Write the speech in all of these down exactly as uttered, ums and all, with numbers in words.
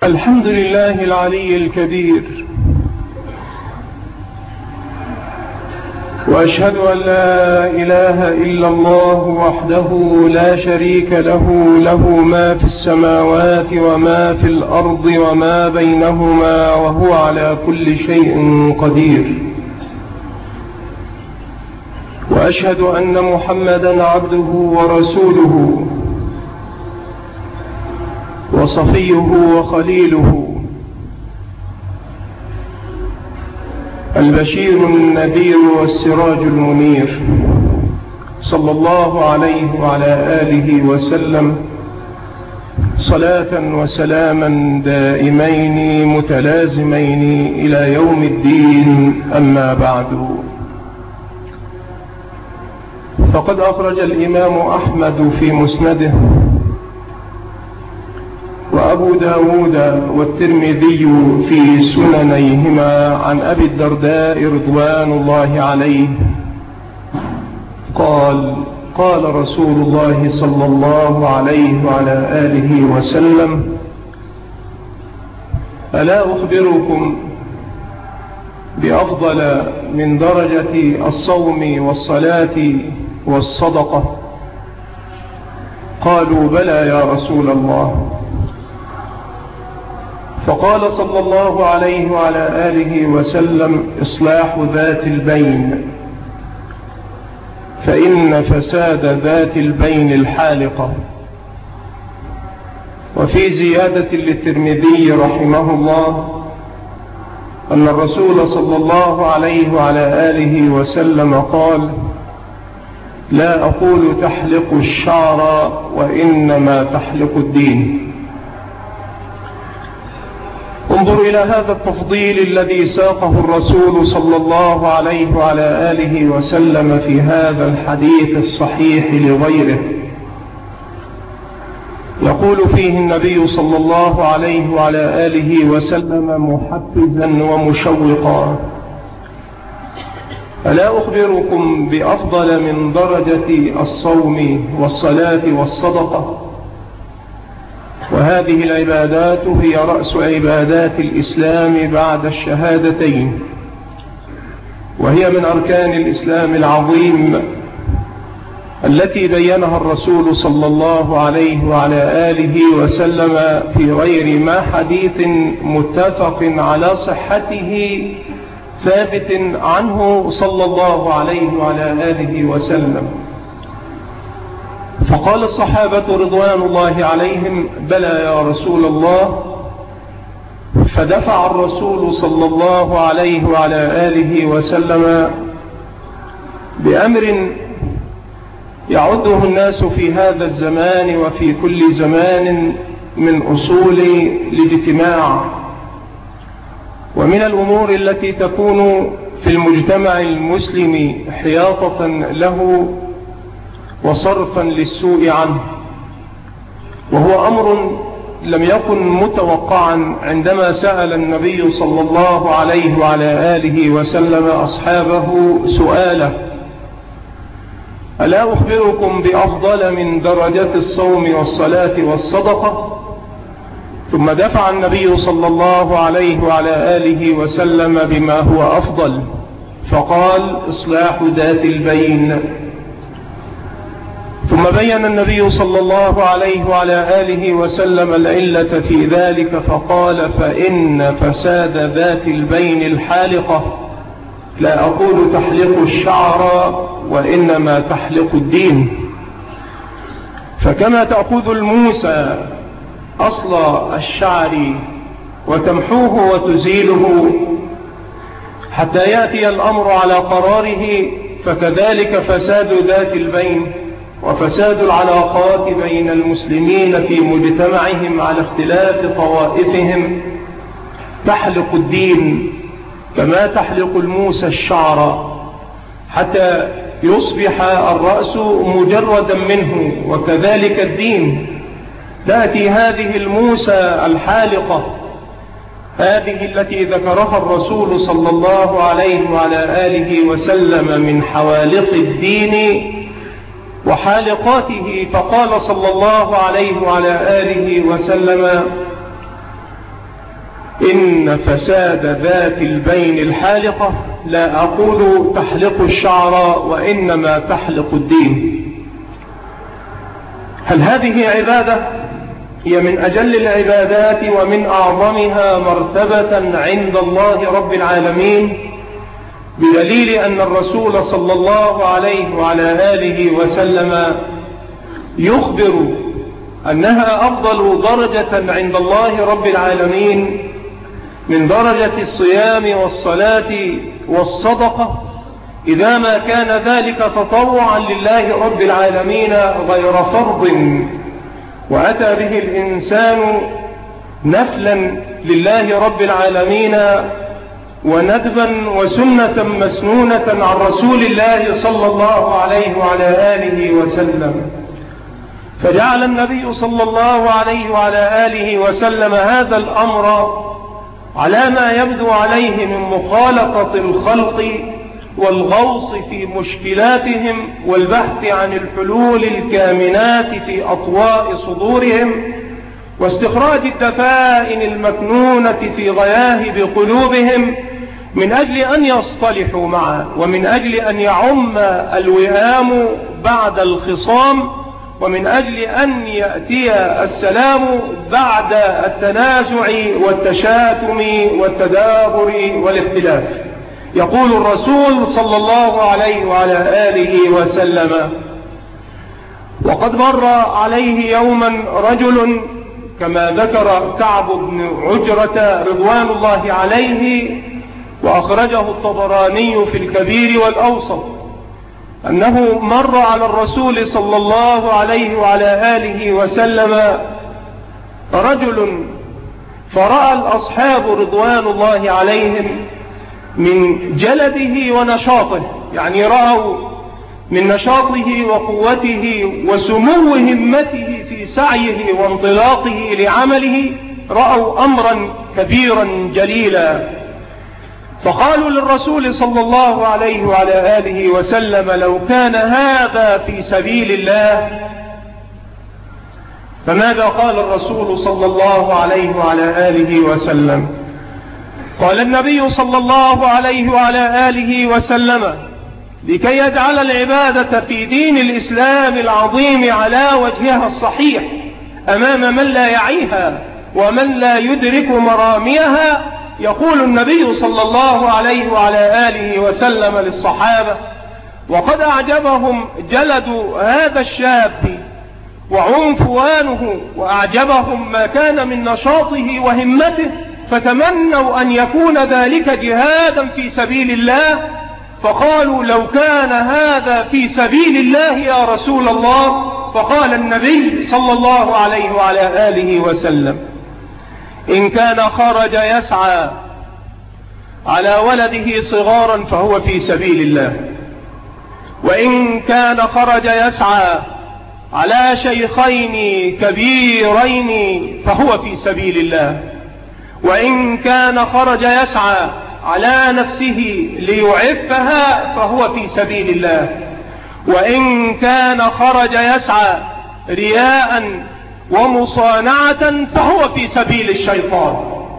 الحمد لله العلي الكبير، وأشهد أن لا إله إلا الله وحده لا شريك له، له ما في السماوات وما في الأرض وما بينهما، وهو على كل شيء قدير. وأشهد أن محمدا عبده ورسوله وصفيه وخليله، البشير النذير والسراج المنير، صلى الله عليه وعلى آله وسلم صلاة وسلاما دائمين متلازمين إلى يوم الدين. أما بعد، فقد أخرج الإمام أحمد في مسنده، وأبو داود والترمذي في سننيهما عن أبي الدرداء رضوان الله عليه قال: قال رسول الله صلى الله عليه وعلى آله وسلم: ألا أخبركم بأفضل من درجة الصوم والصلاة والصدقة؟ قالوا: بلى يا رسول الله. فقال صلى الله عليه وعلى آله وسلم: إصلاح ذات البين، فإن فساد ذات البين الحالقة. وفي زيادة للترمذي رحمه الله أن الرسول صلى الله عليه وعلى آله وسلم قال: لا أقول تحلق الشعر، وإنما تحلق الدين. انظر إلى هذا التفضيل الذي ساقه الرسول صلى الله عليه وعلى آله وسلم في هذا الحديث الصحيح لغيره. يقول فيه النبي صلى الله عليه وعلى آله وسلم محفزا ومشوقا: ألا أخبركم بأفضل من درجة الصوم والصلاة والصدقة؟ وهذه العبادات هي رأس عبادات الإسلام بعد الشهادتين، وهي من أركان الإسلام العظيم التي بينها الرسول صلى الله عليه وعلى آله وسلم في غير ما حديث متفق على صحته ثابت عنه صلى الله عليه وعلى آله وسلم. فقال الصحابة رضوان الله عليهم: بلى يا رسول الله. فدفع الرسول صلى الله عليه وعلى آله وسلم بأمر يعده الناس في هذا الزمان وفي كل زمان من أصول الاجتماع، ومن الأمور التي تكون في المجتمع المسلم حياطة له وصرفا للسوء عنه، وهو أمر لم يكن متوقعا عندما سأل النبي صلى الله عليه وعلى آله وسلم أصحابه سؤاله: ألا أخبركم بأفضل من درجة الصوم والصلاة والصدقة؟ ثم دفع النبي صلى الله عليه وعلى آله وسلم بما هو أفضل، فقال: إصلاح ذات البين. ثم بين النبي صلى الله عليه وعلى آله وسلم العلة في ذلك، فقال: فإن فساد ذات البين الحالقة. لا أقول تحلق الشعر، وإنما تحلق الدين. فكما تأخذ الموسى أصل الشعر وتمحوه وتزيله حتى يأتي الأمر على قراره، فكذلك فساد ذات البين وفساد العلاقات بين المسلمين في مجتمعهم على اختلاف طوائفهم تحلق الدين كما تحلق الموسى الشعر، حتى يصبح الرأس مجردا منه، وكذلك الدين. تأتي هذه الموسى الحالقة، هذه التي ذكرها الرسول صلى الله عليه وعلى آله وسلم من حوالق الدين وحالقاته، فقال صلى الله عليه وعلى آله وسلم: إن فساد ذات البين الحالقة لا أقول تحلق الشعر وإنما تحلق الدين. هل هذه عبادة؟ هي من أجل العبادات ومن أعظمها مرتبة عند الله رب العالمين، بدليل أن الرسول صلى الله عليه وعلى آله وسلم يخبر أنها أفضل درجة عند الله رب العالمين من درجة الصيام والصلاة والصدقة، إذا ما كان ذلك تطوعا لله رب العالمين غير فرض، وأتى به الإنسان نفلا لله رب العالمين وندبا وسنة مسنونة عن رسول الله صلى الله عليه وعلى آله وسلم. فجعل النبي صلى الله عليه وعلى آله وسلم هذا الأمر على ما يبدو عليه من مخالطة الخلق والغوص في مشكلاتهم والبحث عن الحلول الكامنات في أطواء صدورهم واستخراج الدفائن المكنونة في غياهب قلوبهم من أجل أن يصطلحوا معا، ومن أجل أن يعم الوئام بعد الخصام، ومن أجل أن يأتي السلام بعد التنازع والتشاتم والتدابر والاختلاف. يقول الرسول صلى الله عليه وعلى آله وسلم: وقد مر عليه يوما رجل، كما ذكر كعب بن عجرة رضوان الله عليه وأخرجه الطبراني في الكبير والأوسط، أنه مر على الرسول صلى الله عليه وعلى آله وسلم رجل، فرأى الأصحاب رضوان الله عليهم من جلده ونشاطه، يعني رأوا من نشاطه وقوته وسمو همته في سعيه وانطلاقه لعمله، رأوا أمرا كبيرا جليلا، فقالوا للرسول صلى الله عليه وعلى آله وسلم: لو كان هذا في سبيل الله. فماذا قال الرسول صلى الله عليه وعلى آله وسلم؟ قال النبي صلى الله عليه وعلى آله وسلم: لكي يجعل العبادة في دين الإسلام العظيم على وجهها الصحيح أمام من لا يعيها ومن لا يدرك مراميها، يقول النبي صلى الله عليه وعلى آله وسلم للصحابة، وقد أعجبهم جلد هذا الشاب وعنفوانه، وأعجبهم ما كان من نشاطه وهمته، فتمنوا أن يكون ذلك جهادا في سبيل الله، فقالوا: لو كان هذا في سبيل الله يا رسول الله. فقال النبي صلى الله عليه وعلى آله وسلم: إن كان خرج يسعى على ولده صغارا فهو في سبيل الله، وإن كان خرج يسعى على شيخين كبيرين فهو في سبيل الله، وإن كان خرج يسعى على نفسه ليعفها فهو في سبيل الله، وإن كان خرج يسعى رياء ومصانعة فهو في سبيل الشيطان.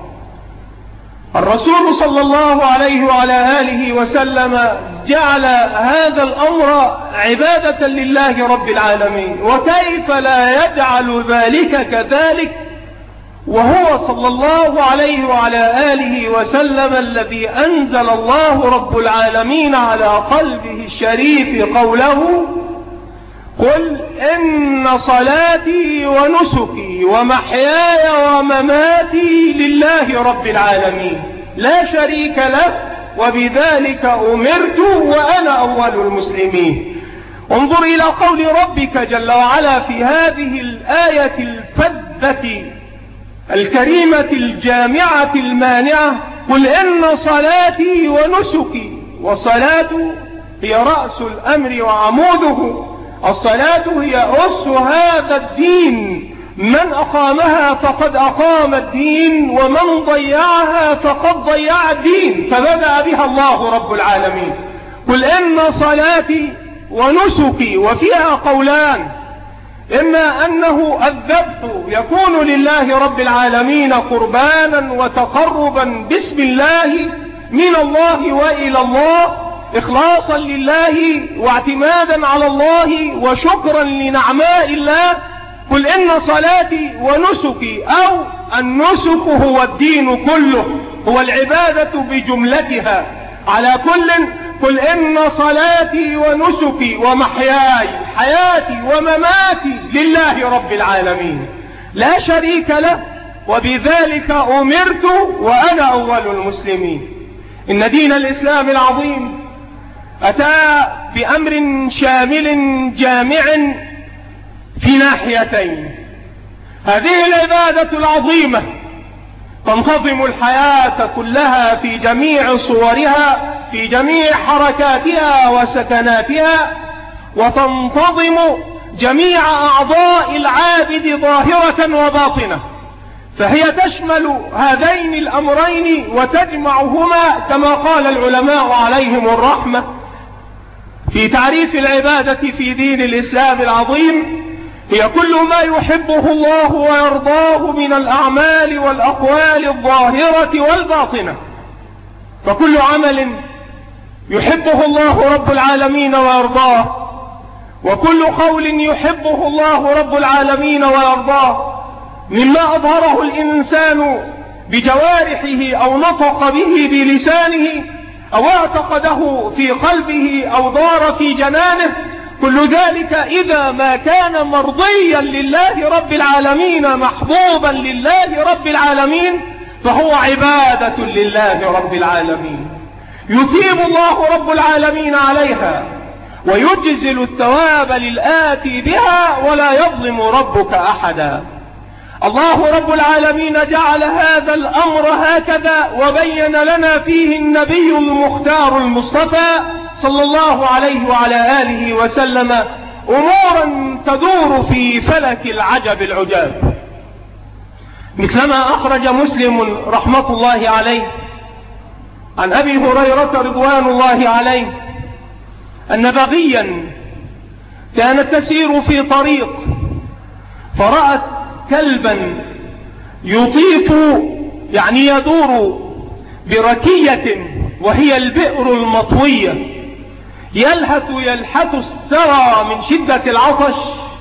الرسول صلى الله عليه وعلى آله وسلم جعل هذا الأمر عبادة لله رب العالمين، وكيف لا يجعل ذلك كذلك وهو صلى الله عليه وعلى آله وسلم الذي أنزل الله رب العالمين على قلبه الشريف قوله: قل إن صلاتي ونسكي ومحياي ومماتي لله رب العالمين لا شريك له وبذلك أمرت وأنا أول المسلمين. انظر إلى قول ربك جل وعلا في هذه الآية الفذة الكريمة الجامعة المانعة: قل إن صلاتي ونسكي. والصلاة هي رأس الأمر وعموده، الصلاة هي أس هذا الدين، من أقامها فقد أقام الدين، ومن ضيعها فقد ضيع الدين، فبدأ بها الله رب العالمين. قل إن صلاتي ونسكي، وفيها قولان: إما أنه الذبح يكون لله رب العالمين قربانا وتقربا باسم الله من الله وإلى الله، إخلاصا لله واعتمادا على الله وشكرا لنعماء الله. قل إن صلاتي ونسكي، أو النسك هو الدين كله، هو العبادة بجملتها. على كل قل إن صلاتي ونسكي ومحياي حياتي ومماتي لله رب العالمين لا شريك له، وبذلك أمرت وأنا أول المسلمين. إن دين الإسلام العظيم أتى بأمر شامل جامع في ناحيتين. هذه العبادة العظيمة تنتظم الحياة كلها في جميع صورها، في جميع حركاتها وسكناتها، وتنتظم جميع أعضاء العابد ظاهرة وباطنة، فهي تشمل هذين الأمرين وتجمعهما، كما قال العلماء عليهم الرحمة في تعريف العبادة في دين الإسلام العظيم: هي كل ما يحبه الله ويرضاه من الأعمال والأقوال الظاهرة والباطنة. فكل عمل يحبه الله رب العالمين ويرضاه، وكل قول يحبه الله رب العالمين ويرضاه مما أظهره الإنسان بجوارحه أو نطق به بلسانه أو اعتقده في قلبه أو دار في جنانه، كل ذلك إذا ما كان مرضيا لله رب العالمين محبوبا لله رب العالمين فهو عبادة لله رب العالمين، يثيب الله رب العالمين عليها ويجزل الثواب للآتي بها ولا يظلم ربك أحدا. الله رب العالمين جعل هذا الأمر هكذا، وبين لنا فيه النبي المختار المصطفى صلى الله عليه وعلى آله وسلم أمورا تدور في فلك العجب العجاب، مثلما أخرج مسلم رحمة الله عليه عن أبي هريرة رضوان الله عليه أن بغيا كانت تسير في طريق فرأت كلبا يطيف، يعني يدور بركية وهي البئر المطوية، يلهث يلحث السرى من شدة العطش،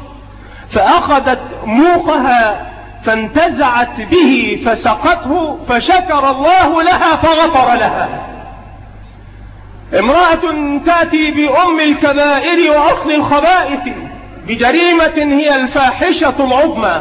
فأخذت موقها فانتزعت به فسقته، فشكر الله لها فغفر لها. امرأة تأتي بأم الكبائر وأصل الخبائث بجريمة هي الفاحشة العظمى،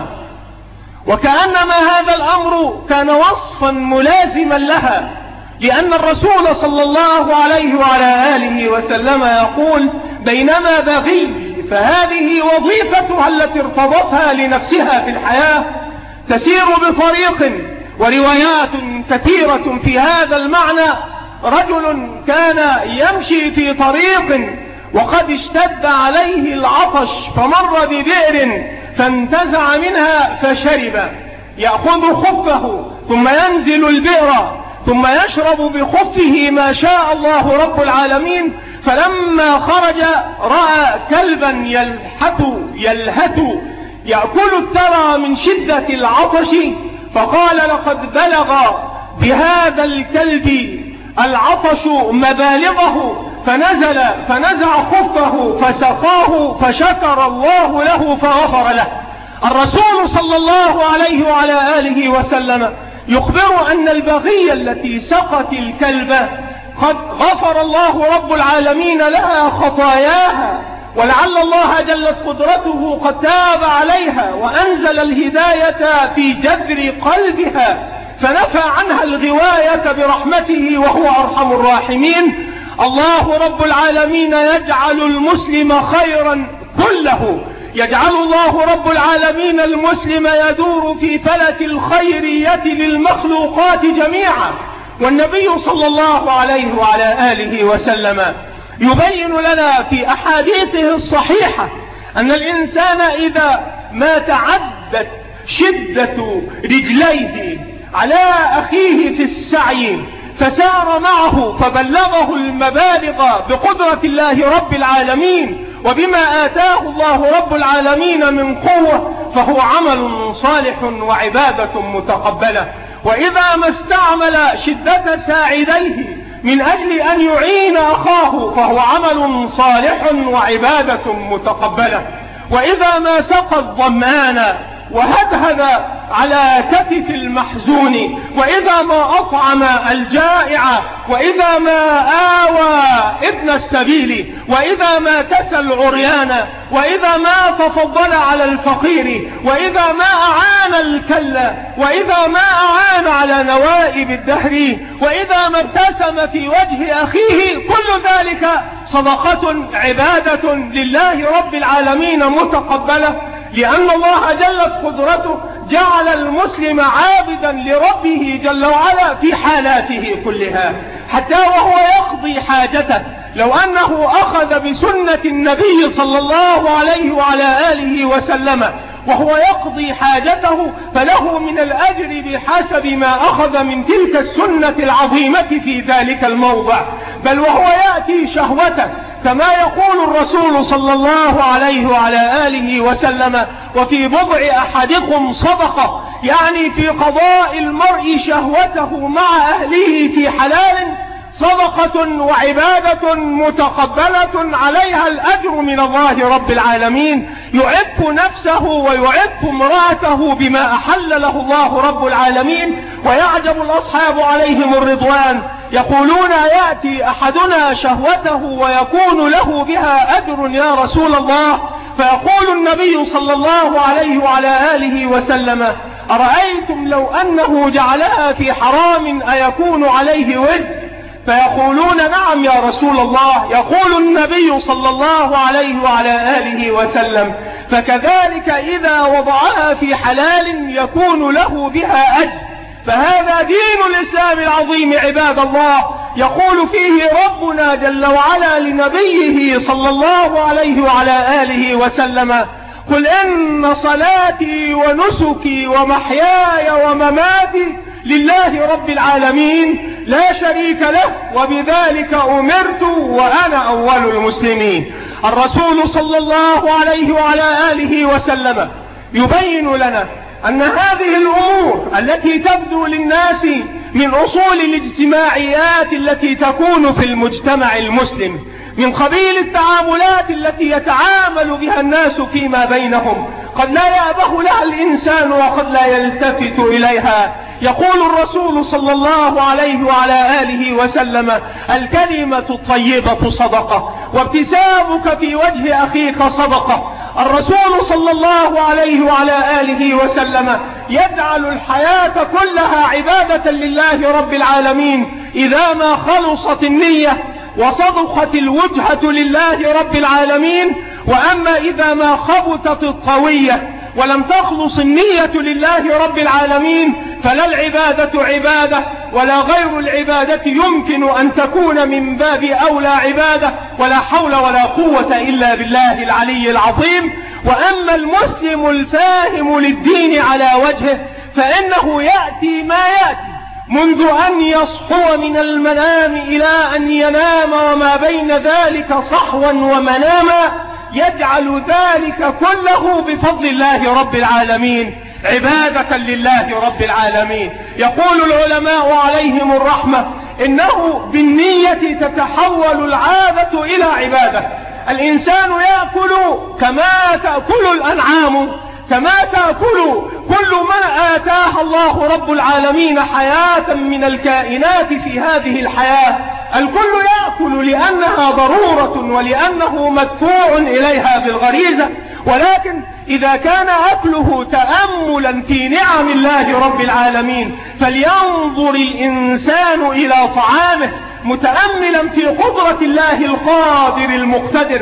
وكأنما هذا الأمر كان وصفا ملازما لها، لأن الرسول صلى الله عليه وعلى آله وسلم يقول: بينما بغي، فهذه وظيفتها التي ارتضتها لنفسها في الحياة، تسير بطريق، وروايات كثيرة في هذا المعنى. رجل كان يمشي في طريق وقد اشتد عليه العطش، فمر ببئر فانتزع منها فشرب، يأخذ خفه ثم ينزل البئر ثم يشرب بخفه ما شاء الله رب العالمين. فلما خرج رأى كلبا يلحث يلهث يأكل الثرى من شدة العطش، فقال: لقد بلغ بهذا الكلب العطش مبالغه، فنزل فنزع خفه فسقاه فشكر الله له فغفر له. الرسول صلى الله عليه وعلى آله وسلم يخبر أن البغية التي سقت الكلب قد غفر الله رب العالمين لها خطاياها، ولعل الله جلت قدرته قد تاب عليها وأنزل الهداية في جذر قلبها، فنفى عنها الغواية برحمته وهو أرحم الراحمين. الله رب العالمين يجعل المسلم خيرا كله، يجعل الله رب العالمين المسلم يدور في فلك الخيرية للمخلوقات جميعا. والنبي صلى الله عليه وعلى آله وسلم يبين لنا في أحاديثه الصحيحة أن الإنسان إذا ما تعدت شدة رجليه على أخيه في السعي فسار معه فبلغه المبالغ بقدرة الله رب العالمين وبما آتاه الله رب العالمين من قوة، فهو عمل صالح وعبادة متقبلة. وإذا ما استعمل شدة ساعديه من أجل أن يعين أخاه فهو عمل صالح وعبادة متقبلة. وإذا ما سقى الظمآن وهدهد على كتف المحزون، وإذا ما أطعم الجائع، وإذا ما آوى ابن السبيل، وإذا ما كسى العريان، وإذا ما تفضل على الفقير، وإذا ما أعان الكل، وإذا ما أعان على نوائب الدهر، وإذا ما ابتسم في وجه أخيه، كل ذلك صدقة عبادة لله رب العالمين متقبلة، لأن الله جلت قدرته جعل المسلم عابدا لربه جل وعلا في حالاته كلها، حتى وهو يقضي حاجته. لو أنه أخذ بسنة النبي صلى الله عليه وعلى آله وسلم وهو يقضي حاجته فله من الأجر بحسب ما أخذ من تلك السنة العظيمة في ذلك الموضع، بل وهو يأتي شهوته، كما يقول الرسول صلى الله عليه وعلى آله وسلم: وفي بضع أحدكم صدقة، يعني في قضاء المرء شهوته مع أهله في حلال صدقة وعبادة متقبلة عليها الأجر من الله رب العالمين، يعف نفسه ويعف امرأته بما أحل له الله رب العالمين. ويعجب الأصحاب عليهم الرضوان يقولون: يأتي أحدنا شهوته ويكون له بها أجر يا رسول الله، فيقول النبي صلى الله عليه وعلى آله وسلم: أرأيتم لو أنه جعلها في حرام أيكون عليه وزر؟ فيقولون: نعم يا رسول الله. يقول النبي صلى الله عليه وعلى آله وسلم: فكذلك إذا وضعها في حلال يكون له بها أجر. فهذا دين الإسلام العظيم عباد الله، يقول فيه ربنا جل وعلا لنبيه صلى الله عليه وعلى آله وسلم: قل إن صلاتي ونسكي ومحياي ومماتي لله رب العالمين لا شريك له وبذلك أمرت وأنا أول المسلمين. الرسول صلى الله عليه وعلى آله وسلم يبين لنا أن هذه الأمور التي تبدو للناس من أصول الاجتماعيات التي تكون في المجتمع المسلم من قبيل التعاملات التي يتعامل بها الناس فيما بينهم قد لا يأبه لها الإنسان وقد لا يلتفت إليها. يقول الرسول صلى الله عليه وعلى آله وسلم: الكلمة الطيبة صدقة، وابتسامك في وجه أخيك صدقة. الرسول صلى الله عليه وعلى آله وسلم يجعل الحياة كلها عبادة لله رب العالمين إذا ما خلصت النية وصدقت الوجهة لله رب العالمين. وأما إذا ما خبثت الطوية ولم تخلص النية لله رب العالمين فلا العبادة عبادة ولا غير العبادة يمكن أن تكون من باب أولى عبادة، ولا حول ولا قوة إلا بالله العلي العظيم. وأما المسلم الفاهم للدين على وجهه فإنه يأتي ما يأتي منذ أن يصحو من المنام إلى أن ينام وما بين ذلك صحوا ومناما، يجعل ذلك كله بفضل الله رب العالمين عبادة لله رب العالمين. يقول العلماء عليهم الرحمة: إنه بالنية تتحول العادة إلى عبادة. الإنسان يأكل كما تأكل الأنعام، كما تأكل كل من آتاه الله رب العالمين حياة من الكائنات في هذه الحياة. الكل يأكل لأنها ضرورة ولأنه مدفوع إليها بالغريزة، ولكن إذا كان أكله تأملا في نعم الله رب العالمين فلينظر الإنسان إلى طعامه متأملا في قدرة الله القادر المقتدر،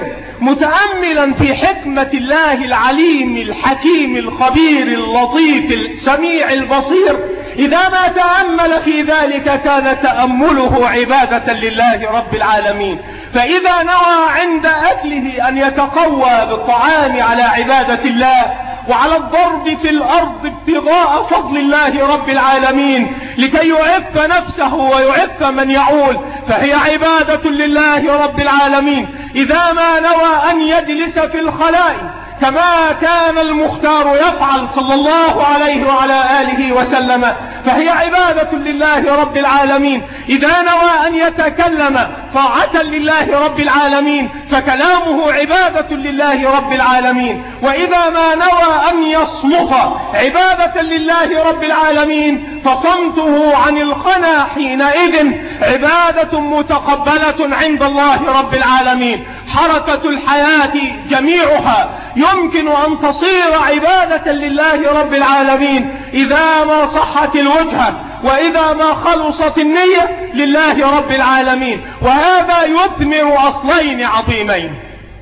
متأملا في حكمة الله العليم الحكيم الخبير اللطيف السميع البصير. إذا ما تأمل في ذلك كان تأمله عبادة لله رب العالمين. فإذا نوى عند أكله أن يتقوى بالطعام على عبادة الله وعلى الضرب في الأرض ابتغاء فضل الله رب العالمين لكي يعف نفسه ويعف من يعول، فهي عبادة لله رب العالمين. إذا ما نوى أن يجلس في الخلاء كما كان المختار يفعل صلى الله عليه وعلى آله وسلم فهي عبادة لله رب العالمين. إذا نوى أن يتكلم طاعة لله رب العالمين فكلامه عبادة لله رب العالمين. وإذا ما نوى أن يصمت عبادة لله رب العالمين فصمته عن الخنا حينئذ عبادة متقبلة عند الله رب العالمين. حركة الحياة جميعها يمكن أن تصير عبادة لله رب العالمين إذا ما صحت الوجهة وإذا ما خلصت النية لله رب العالمين. وهذا يثمر أصلين عظيمين.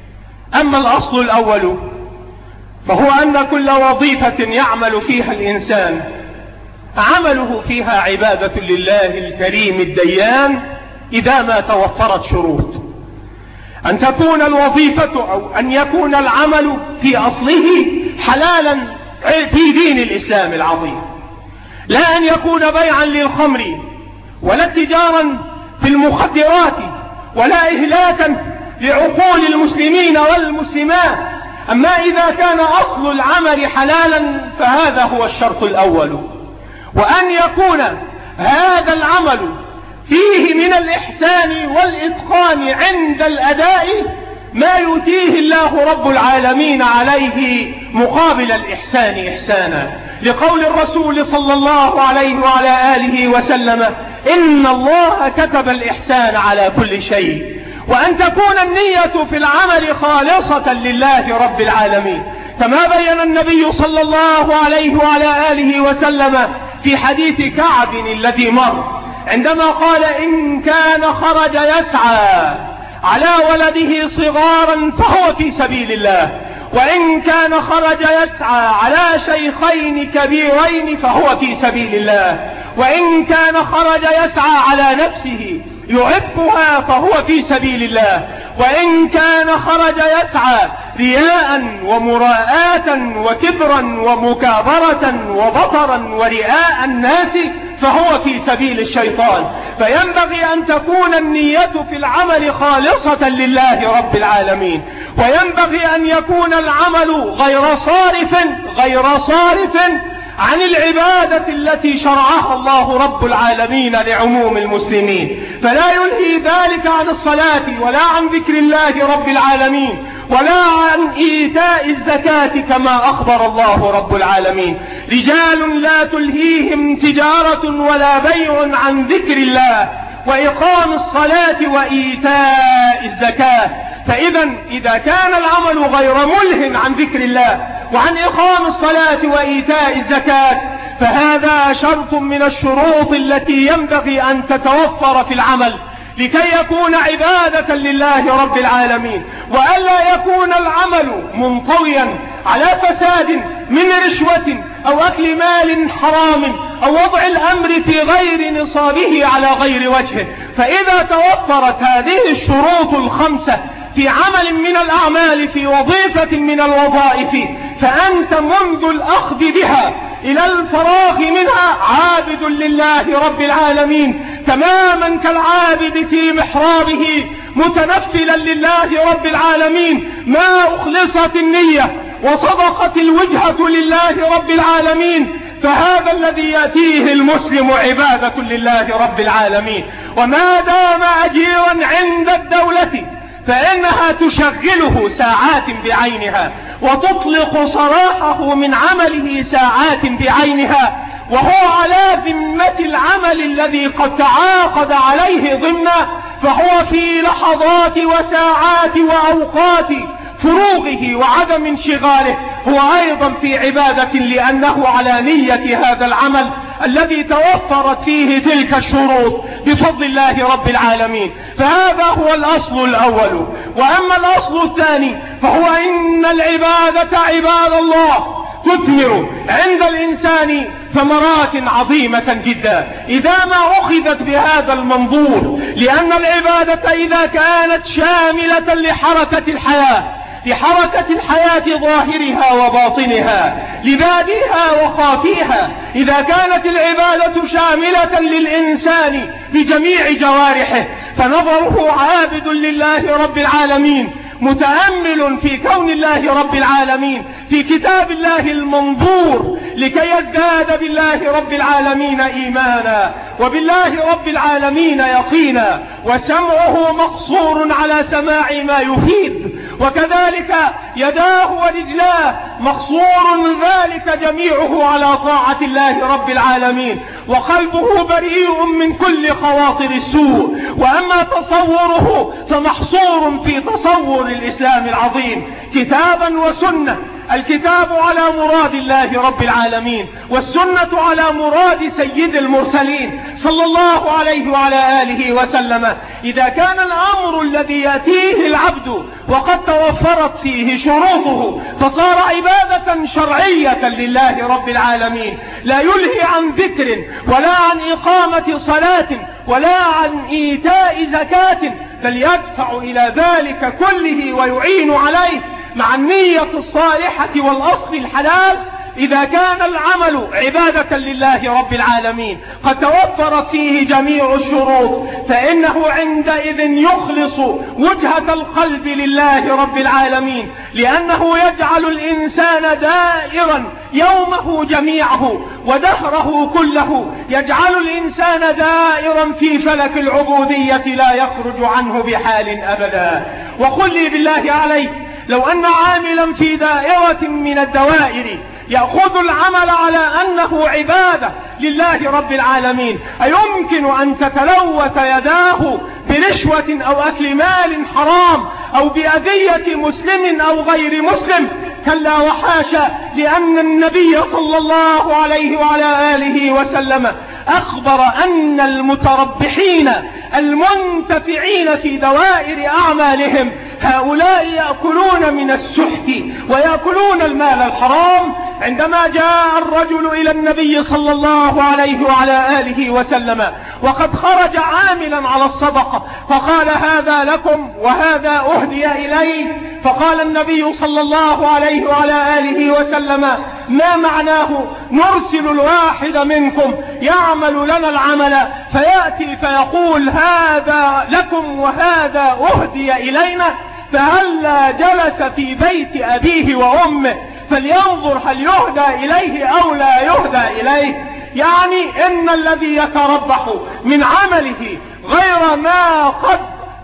أما الأصل الأول فهو أن كل وظيفة يعمل فيها الإنسان عمله فيها عبادة لله الكريم الديان إذا ما توفرت شروط: أن تكون الوظيفة أو أن يكون العمل في أصله حلالا في دين الإسلام العظيم، لا أن يكون بيعا للخمر ولا تجارا في المخدرات ولا إهلاكا لعقول المسلمين والمسلمات. أما إذا كان أصل العمل حلالا فهذا هو الشرط الأول، وأن يكون هذا العمل فيه من الإحسان والإتقان عند الأداء ما يؤتيه الله رب العالمين عليه مقابل الإحسان إحسانا، لقول الرسول صلى الله عليه وعلى آله وسلم: إن الله كتب الإحسان على كل شيء. وأن تكون النية في العمل خالصة لله رب العالمين، كما بين النبي صلى الله عليه وعلى آله وسلم في حديث كعب الذي مر عندما قال: إن كان خرج يسعى على ولده صغارا فهو في سبيل الله، وإن كان خرج يسعى على شيخين كبيرين فهو في سبيل الله، وإن كان خرج يسعى على نفسه يحبها فهو في سبيل الله، وإن كان خرج يسعى رياء ومراءة وكبرا ومكابرة وبطرا ورئاء الناس فهو في سبيل الشيطان. فينبغي أن تكون النية في العمل خالصة لله رب العالمين، وينبغي أن يكون العمل غير صارف غير صارف عن العبادة التي شرعها الله رب العالمين لعموم المسلمين، فلا ينهي ذلك عن الصلاة ولا عن ذكر الله رب العالمين ولا عن إيتاء الزكاة كما أخبر الله رب العالمين: رجال لا تلهيهم تجارة ولا بيع عن ذكر الله وإقام الصلاة وإيتاء الزكاة. فإذا إذا كان العمل غير ملهم عن ذكر الله وعن إقام الصلاة وإيتاء الزكاة فهذا شرط من الشروط التي ينبغي أن تتوفر في العمل لكي يكون عبادة لله رب العالمين، وألا يكون العمل منطويا على فساد من رشوة أو أكل مال حرام أو وضع الأمر في غير نصابه على غير وجهه. فإذا توفرت هذه الشروط الخمسة في عمل من الأعمال في وظيفة من الوظائف فأنت منذ الأخذ بها إلى الفراغ منها عابد لله رب العالمين تماما كالعابد في محرابه متنفلا لله رب العالمين، ما أخلصت النية وصدقت الوجهة لله رب العالمين فهذا الذي يأتيه المسلم عبادة لله رب العالمين. وما دام أجيرا عند الدولة فإنها تشغله ساعات بعينها وتطلق صراحه من عمله ساعات بعينها، وهو على ذمة العمل الذي قد تعاقد عليه ضمنه، فهو في لحظات وساعات وأوقات فروغه وعدم انشغاله هو أيضا في عبادة لأنه على نية هذا العمل الذي توفرت فيه تلك الشروط بفضل الله رب العالمين. فهذا هو الأصل الأول. وأما الأصل الثاني فهو إن العبادة عباد الله تثمر عند الإنسان ثمرات عظيمة جدا إذا ما أخذت بهذا المنظور، لأن العبادة إذا كانت شاملة لحركة الحياة لحركة الحياة ظاهرها وباطنها، لباديها وخافيها. إذا كانت العبادة شاملة للإنسان بجميع جوارحه فنظره عابد لله رب العالمين، متأمل في كون الله رب العالمين، في كتاب الله المنظور، لكي يزداد بالله رب العالمين إيمانا وبالله رب العالمين يقينا. وسمعه مقصور على سماع ما يفيد، وكذلك يداه ورجلاه مقصور ذلك جميعه على طاعة الله رب العالمين. وقلبه بريء من كل خواطر السوء. وأما تصوره فمحصور في تصور الإسلام العظيم كتابا وسنة. الكتاب على مراد الله رب العالمين، والسنة على مراد سيد المرسلين صلى الله عليه وعلى آله وسلم. إذا كان الأمر الذي يأتيه العبد وقد توفرت فيه شروطه فصار عبادة شرعية لله رب العالمين، لا يلهي عن ذكر ولا عن إقامة صلاة ولا عن إيتاء زكاة، بل يدفع إلى ذلك كله ويعين عليه مع النية الصالحة والأصل الحلال. إذا كان العمل عبادة لله رب العالمين قد توفرت فيه جميع الشروط فإنه عندئذ يخلص وجهة القلب لله رب العالمين، لأنه يجعل الإنسان دائرا يومه جميعه ودهره كله، يجعل الإنسان دائرا في فلك العبودية لا يخرج عنه بحال أبدا. وقل لي بالله عليك، لو أن عاملا في دائرة من الدوائر يأخذ العمل على أنه عبادة لله رب العالمين، أيمكن أن تتلوث يداه برشوة أو أكل مال حرام أو بأذية مسلم أو غير مسلم؟ كلا وحاشا، لأن النبي صلى الله عليه وعلى آله وسلم أخبر أن المتربحين المنتفعين في دوائر أعمالهم هؤلاء يأكلون من السحت ويأكلون المال الحرام. عندما جاء الرجل إلى النبي صلى الله عليه وعلى آله وسلم وقد خرج عاملا على الصدقة فقال هذا لكم وهذا أهدي إليه، فقال النبي صلى الله عليه وعلى آله وسلم ما معناه؟ نرسل الواحد منكم يعمل لنا العمل فيأتي فيقول هذا لكم وهذا أهدي إلينا، فهلا جلس في بيت أبيه وأمه فلينظر هل يهدى إليه أو لا يهدى إليه. يعني إن الذي يتربح من عمله غير ما قد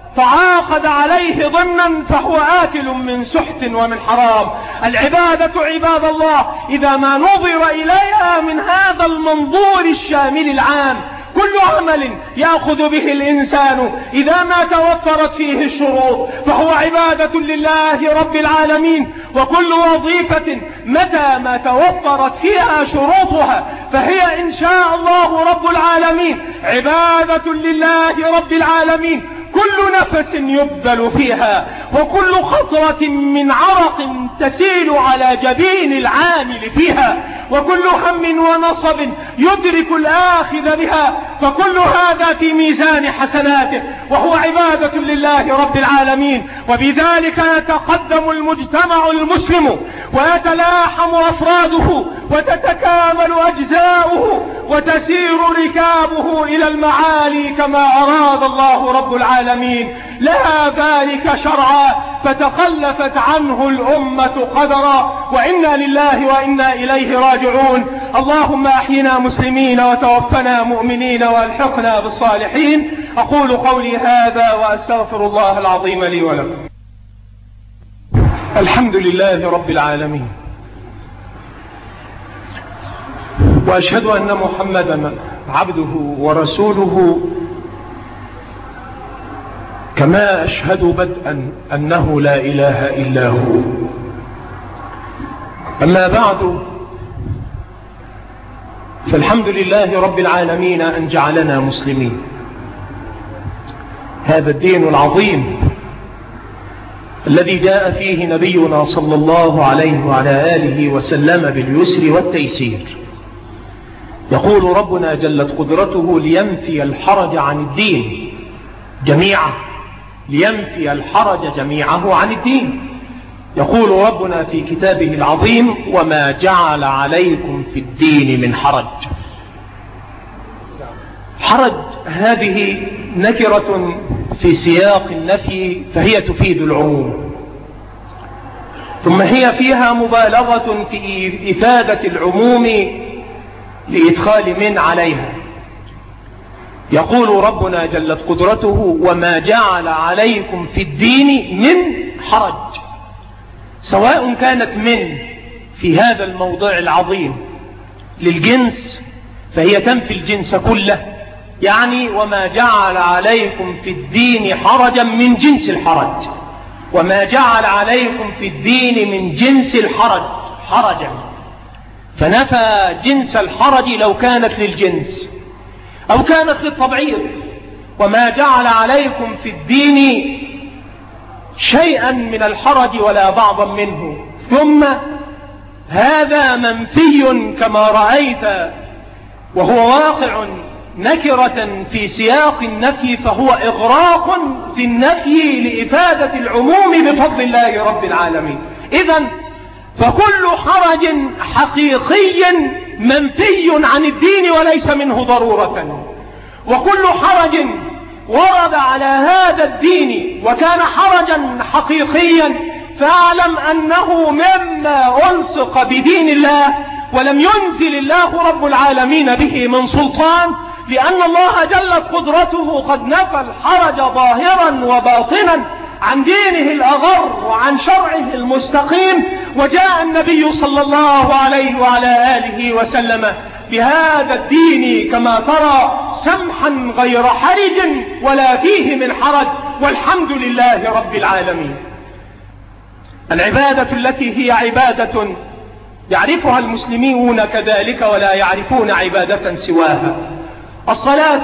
تعاقد عليه ضمنا فهو آكل من سحت ومن حرام. العبادة عباد الله إذا ما نظر إليها من هذا المنظور الشامل العام، كل عمل يأخذ به الإنسان إذا ما توفرت فيه الشروط فهو عبادة لله رب العالمين، وكل وظيفة متى ما توفرت فيها شروطها فهي إن شاء الله رب العالمين عبادة لله رب العالمين. كل نفس يبذل فيها وكل خطرة من عرق تسيل على جبين العامل فيها وكل هم ونصب يدرك الآخذ بها، فكل هذا في ميزان حسناته وهو عبادة لله رب العالمين. وبذلك يتقدم المجتمع المسلم ويتلاحم أفراده وتتكامل أجزاؤه وتسير ركابه إلى المعالي كما أراد الله رب العالمين. لها ذلك شرعا فتخلفت عنه الأمة قدرا، وإنا لله وإنا إليه راجعون. اللهم أحينا مسلمين وتوفنا مؤمنين والحقنا بالصالحين. أقول قولي هذا وأستغفر الله العظيم لي ولكم. الحمد لله رب العالمين، وأشهد أن محمدا عبده ورسوله، كما أشهد بدءا أنه لا إله إلا هو. أما بعد، فالحمد لله رب العالمين أن جعلنا مسلمين. هذا الدين العظيم الذي جاء فيه نبينا صلى الله عليه وعلى آله وسلم باليسر والتيسير. يقول ربنا جلت قدرته لينفي الحرج عن الدين جميعا، لينفي الحرج جميعه عن الدين. يقول ربنا في كتابه العظيم: وما جعل عليكم في الدين من حرج. حرج هذه نكرة في سياق النفي، فهي تفيد العموم، ثم هي فيها مبالغة في إفادة العموم لإدخال من عليها. يقول ربنا جلت قدرته: وما جعل عليكم في الدين من حرج، سواء كانت من في هذا الموضوع العظيم للجنس فهي تنفي الجنس كله، يعني وما جعل عليكم في الدين حرجا من جنس الحرج، وما جعل عليكم في الدين من جنس الحرج حرجا، فنفى جنس الحرج لو كانت للجنس أو كانت للتبعيض. وما جعل عليكم في الدين شيئا من الحرج ولا بعضا منه، ثم هذا منفي كما رأيت، وهو واقع نكرة في سياق النفي، فهو إغراق في النفي لإفادة العموم بفضل الله رب العالمين. إذن فكل حرج حقيقي منفي عن الدين وليس منه ضرورة، وكل حرج ورد على هذا الدين وكان حرجا حقيقيا فاعلم أنه مما ألصق بدين الله ولم ينزل الله رب العالمين به من سلطان، لأن الله جلت قدرته قد نفى الحرج ظاهرا وباطنا عن دينه الأغر وعن شرعه المستقيم. وجاء النبي صلى الله عليه وعلى آله وسلم بهذا الدين كما ترى سمحا غير حرج ولا فيه من حرج، والحمد لله رب العالمين. العبادة التي هي عبادة يعرفها المسلمون كذلك ولا يعرفون عبادة سواها: الصلاة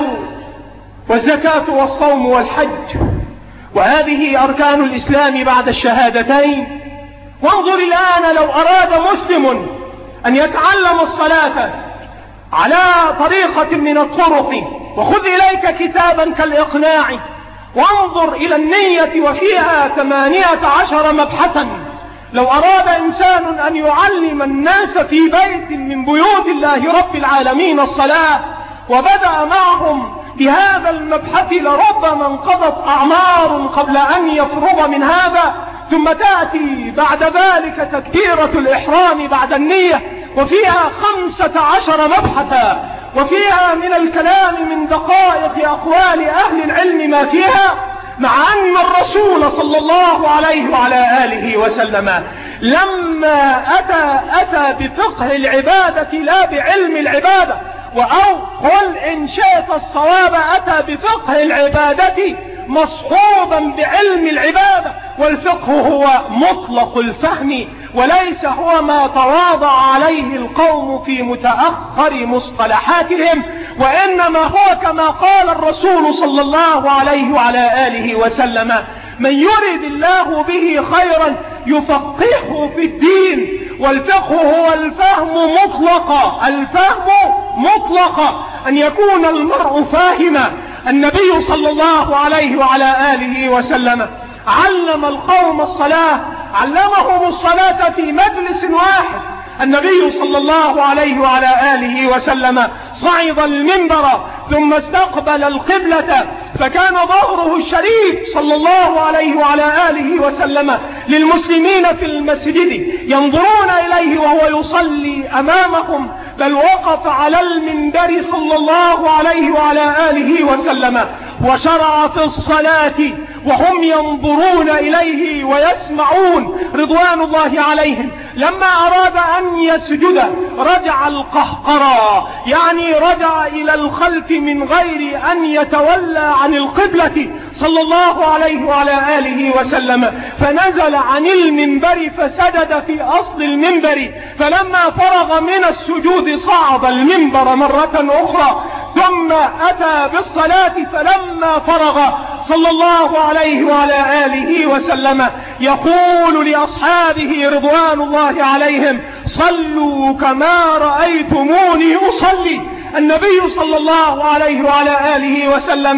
والزكاة والصوم والحج، وهذه أركان الإسلام بعد الشهادتين. وانظر الآن لو أراد مسلم أن يتعلم الصلاة على طريقة من الطرق، وخذ إليك كتابا كالإقناع وانظر إلى النية وفيها ثمانية عشر مبحثا. لو أراد إنسان أن يعلم الناس في بيت من بيوت الله رب العالمين الصلاة وبدأ معهم بهذا المبحث لربما انقضت أعمار قبل أن يفرغ من هذا، ثم تأتي بعد ذلك تكبيرة الإحرام بعد النية وفيها خمسة عشر مبحثا، وفيها من الكلام من دقائق أقوال أهل العلم ما فيها، مع أن الرسول صلى الله عليه وعلى آله وسلم لما أتى أتى بفقه العبادة لا بعلم العبادة، أو قل إن شئت الصواب أتى بفقه العبادة مصحوبا بعلم العبادة. والفقه هو مطلق الفهم وليس هو ما تواضع عليه القوم في متأخر مصطلحاتهم، وإنما هو كما قال الرسول صلى الله عليه وعلى آله وسلم: من يرد الله به خيرا يفقهه في الدين. والفقه هو الفهم مطلقا، الفهم مطلقا، أن يكون المرء فاهما. النبي صلى الله عليه وعلى آله وسلم علم القوم الصلاة، علمهم الصلاة في مجلس واحد. النبي صلى الله عليه وعلى آله وسلم صعد المنبر ثم استقبل القبلة، فكان ظهره الشريف صلى الله عليه وعلى آله وسلم للمسلمين في المسجد ينظرون إليه وهو يصلي أمامهم، بل وقف على المنبر صلى الله عليه وعلى آله وسلم وشرع في الصلاة وهم ينظرون إليه ويسمعون رضوان الله عليهم. لما أراد أن يسجد رجع القهقرى، يعني رجع إلى الخلف من غير أن يتولى عن القبلة صلى الله عليه وعلى آله وسلم، فنزل عن المنبر فسجد في أصل المنبر. فلما فرغ من السجود صعد المنبر مرة أخرى ثم أتى بالصلاة. فلما فرغ صلى الله عليه وعلى آله وسلم يقول لأصحابه رضوان الله عليهم: صلوا كما رأيتموني أصلي. النبي صلى الله عليه وعلى آله وسلم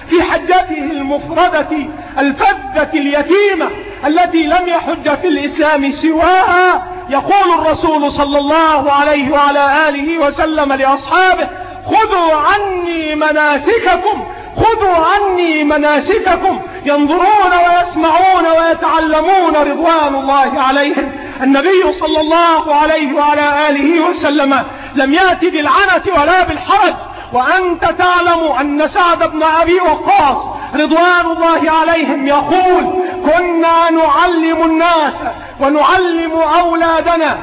في حجته المفردة الفذة اليتيمة التي لم يحج في الإسلام سواها، يقول الرسول صلى الله عليه وعلى آله وسلم لأصحابه: خذوا عني مناسككم، خذوا عني مناسككم، ينظرون ويسمعون ويتعلمون رضوان الله عليهم. النبي صلى الله عليه وعلى آله وسلم لم يأتي بالعنة ولا بالحرج، وأنت تعلم أن سعد بن أبي وقاص رضوان الله عليهم يقول: كنا نعلم الناس ونعلم أولادنا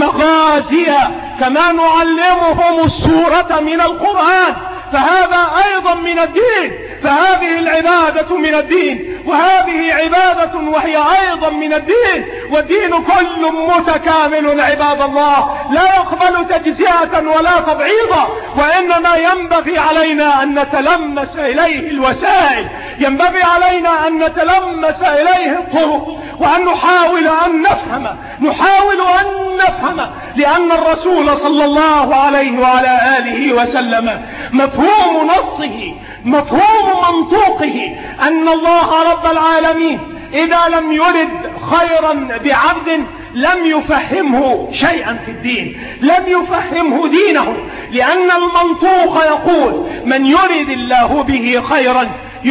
المغازي كما نعلمهم السورة من القرآن، فهذا أيضا من الدين، فهذه العبادة من الدين، وهذه عبادة وهي أيضا من الدين، والدين كل متكامل عباد الله، لا يقبل تجزئة ولا تبعيضا، وإنما ينبغي علينا أن نتلمس إليه الوسائل، ينبغي علينا أن نتلمس إليه الطرق، وأن نحاول أن نفهم نحاول أن نفهم لأن الرسول صلى الله عليه وعلى آله وسلم مفهوم نصه، مفهوم منطوقه، أن الله رب العالمين إذا لم يرد خيرا بعبد لم يفهمه شيئا في الدين، لم يفهمه دينه، لأن المنطوق يقول: من يرد الله به خيرا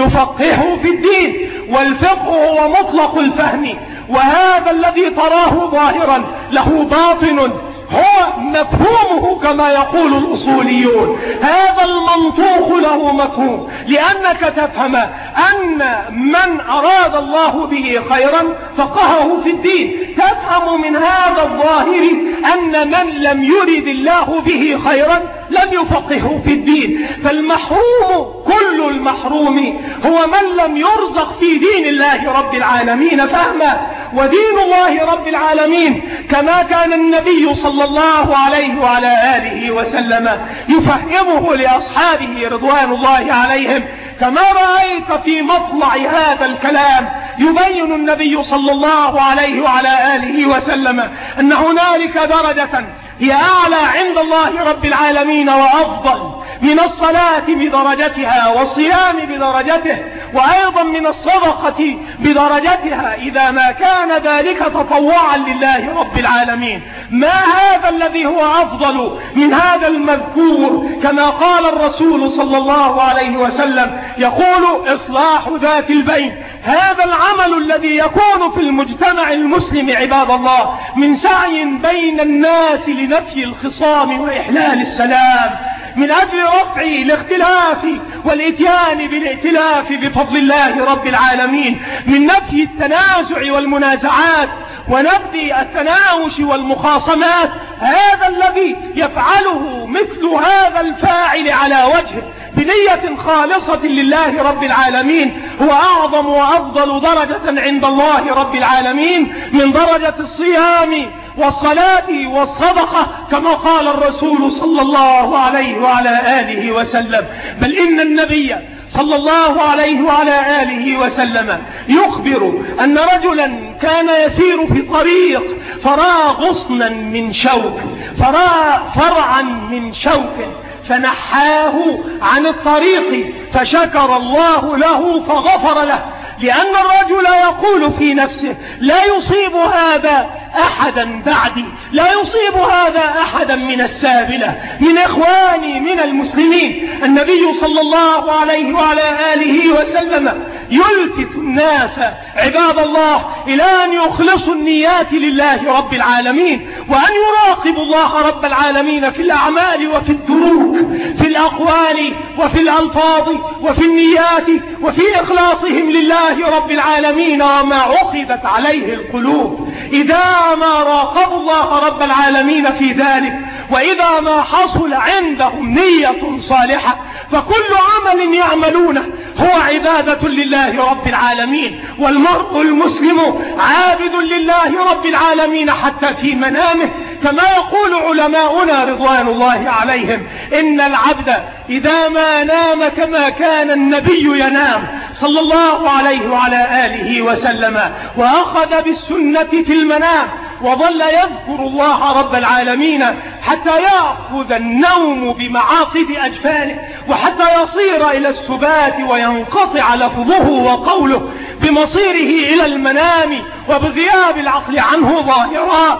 يفقهه في الدين، والفقه هو مطلق الفهم، وهذا الذي تراه ظاهرا له باطن هو مفهومه كما يقول الأصوليون. هذا المنطوق له مفهوم، لأنك تفهم أن من أراد الله به خيرا فقهه في الدين، تفهم من هذا الظاهر أن من لم يرد الله به خيرا لم يفقهه في الدين. فالمحروم كل المحروم هو من لم يرزق في دين الله رب العالمين فهما. ودين الله رب العالمين كما كان النبي صلى الله عليه وعلى آله وسلم يفهمه لأصحابه رضوان الله عليهم، كما رأيت في مطلع هذا الكلام يبين النبي صلى الله عليه وعلى آله وسلم أن هنالك درجة هي أعلى عند الله رب العالمين وأفضل من الصلاة بدرجتها، والصيام بدرجته، وأيضا من الصدقة بدرجتها، إذا ما كان ذلك تطوعا لله رب العالمين. ما هذا الذي هو أفضل من هذا المذكور؟ كما قال الرسول صلى الله عليه وسلم، يقول: إصلاح ذات البين. هذا العمل الذي يكون في المجتمع المسلم عباد الله من سعي بين الناس لنفي الخصام وإحلال السلام، من أجل رفع الاختلاف والإتيان بالائتلاف بفضل الله رب العالمين، من نفي التنازع والمنازعات ونبذ التناوش والمخاصمات. هذا الذي يفعله مثل هذا الفاعل على وجهه بنية خالصة لله رب العالمين هو أعظم وأفضل درجة عند الله رب العالمين من درجة الصيام والصلاة والصدقة، كما قال الرسول صلى الله عليه وعلى آله وسلم. بل إن النبي صلى الله عليه وعلى آله وسلم يخبر أن رجلا كان يسير في طريق فرأى غصنا من شوك، فرأى فرعا من شوك، فنحاه عن الطريق فشكر الله له فغفر له، لأن الرجل يقول في نفسه: لا يصيب هذا أحدا بعدي، لا يصيب هذا أحدا من السابلة، من إخواني من المسلمين. النبي صلى الله عليه وعلى آله وسلم يلفت الناس عباد الله إلى أن يخلصوا النيات لله رب العالمين، وأن يراقبوا الله رب العالمين في الأعمال وفي التروك، في الأقوال وفي الألفاظ وفي النيات وفي إخلاصهم لله رب العالمين وما عقدت عليه القلوب. إذا ما راقبوا الله رب العالمين في ذلك، وإذا ما حصل عندهم نية صالحة، فكل عمل يعملونه هو عبادة لله رب العالمين. والمرء المسلم عابد لله رب العالمين حتى في منامه، كما يقول علماؤنا رضوان الله عليهم: إن العبد إذا ما نام كما كان النبي ينام صلى الله عليه وعلى آله وسلم، وأخذ بالسنة في المنام، وظل يذكر الله رب العالمين حتى يأخذ النوم بمعاقد أجفانه، وحتى يصير إلى السبات وينقطع لفظه وقوله بمصيره إلى المنام وبغياب العقل عنه ظاهرا،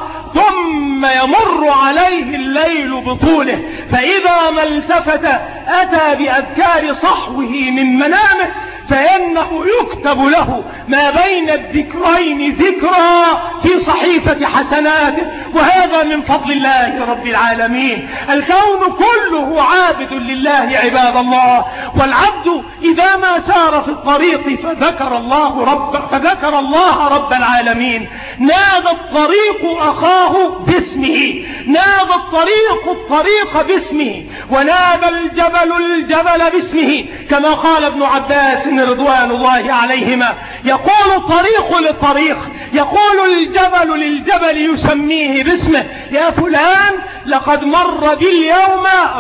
ثم يمر عليه الليل بطوله، فإذا ما التفت أتى بأذكار صحوه من منامه، فإنه يكتب له ما بين الذكرين ذكرى في صحيفة حسناته، وهذا من فضل الله رب العالمين. الكون كله عابد لله عباد الله، والعبد إذا ما سار في الطريق فذكر الله رب, فذكر الله رب العالمين نادى الطريق أخاه باسمه، نادى الطريق الطريق باسمه، ونادى الجبل الجبل باسمه، كما قال ابن عباس رضوان الله عليهما، يقول الطريق للطريق، يقول الجبل للجبل يسميه باسمه، يا فلان لقد مر باليوم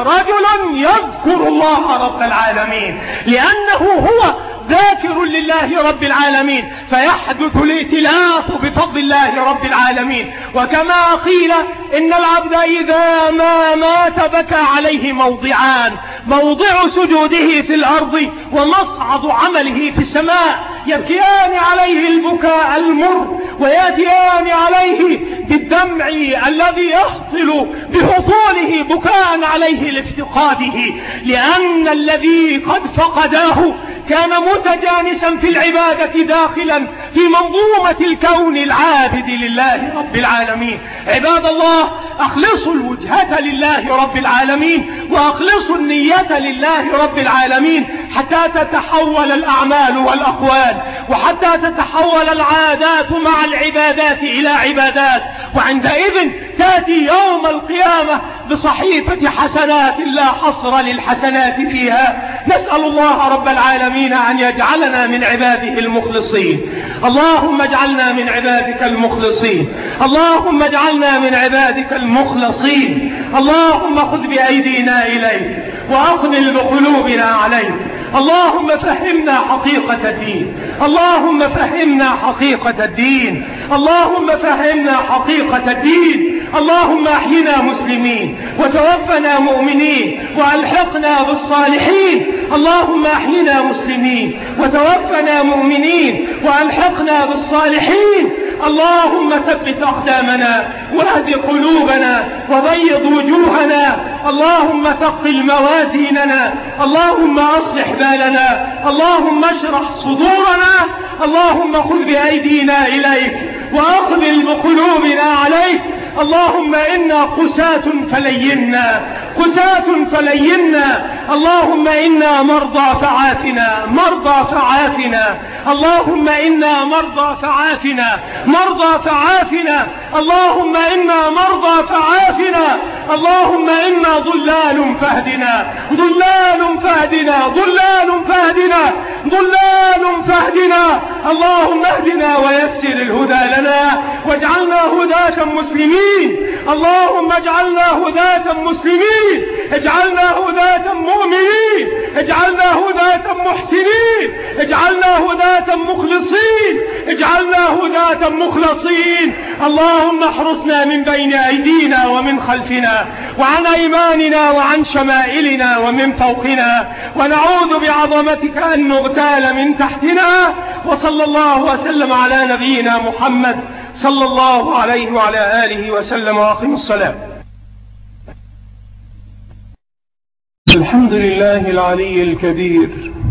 رجل يذكر الله رب العالمين، لأنه هو ذاكر لله رب العالمين، فيحدث الائتلاف بفضل الله رب العالمين. وكما قيل إن العبد إذا ما مات بكى عليه موضعان، موضع سجوده في الأرض ومصعد عمله في السماء، يبكيان عليه البكاء المر، ويأتيان عليه بالدمع الذي يهطل بهطوله بكاء عليه لافتقاده، لأن الذي قد فقداه كان متجانسا في العبادة داخلا في منظومة الكون العابد لله رب العالمين. عباد الله، أخلصوا الوجهة لله رب العالمين، وأخلصوا النية لله رب العالمين، حتى تتحول الأعمال والأقوال، وحتى تتحول العادات مع العبادات إلى عبادات، وعندئذ تأتي يوم القيامة بصحيفة حسنات لا حصر للحسنات فيها. نسأل الله رب العالمين أن يجعلنا من عباده المخلصين. اللهم اجعلنا من عبادك المخلصين، اللهم اجعلنا من عبادك المخلصين. اللهم خذ بأيدينا إليك وأقبل بقلوبنا عليك. اللهم فهمنا حقيقة الدين، اللهم فهمنا حقيقة الدين، اللهم فهمنا حقيقة الدين. اللهم احينا مسلمين وتوفنا مؤمنين وألحقنا بالصالحين. اللهم احينا مسلمين وتوفنا مؤمنين وألحقنا بالصالحين. اللهم ثبت أقدامنا واهد قلوبنا وبيض وجوهنا. اللهم ثقل موازيننا. اللهم أصلح بالنا. اللهم اشرح صدورنا. اللهم خذ بأيدينا إليك وأقبل بقلوبنا عليك. اللهم إنا قساة فلينا، قساة فلينا. اللهم إنا مرضى فعافنا، مرضى فعافنا. اللهم إنا مرضى فعافنا، مرضى فعافنا. اللهم إنا مرضى فعافنا. اللهم إنا ضلال فاهدنا، ضلال فاهدنا، ضلال فاهدنا، ضلال فاهدنا. اللهم اهدنا ويسر الهدى لنا واجعلنا هداة مسلمين. اللهم اجعلنا هداة مسلمين، اجعلنا هداة مؤمنين، اجعلنا هداة محسنين، اجعلنا هداة مخلصين، اجعلنا هداة مخلصين. اللهم احرسنا من بين أيدينا ومن خلفنا وعن أيماننا وعن شمائلنا ومن فوقنا، ونعوذ بعظمتك أن نغتال من تحتنا. وصلى الله وسلم على نبينا محمد صلى الله عليه وعلى آله وسلم. وأقم الصلاة. الحمد لله العلي الكبير،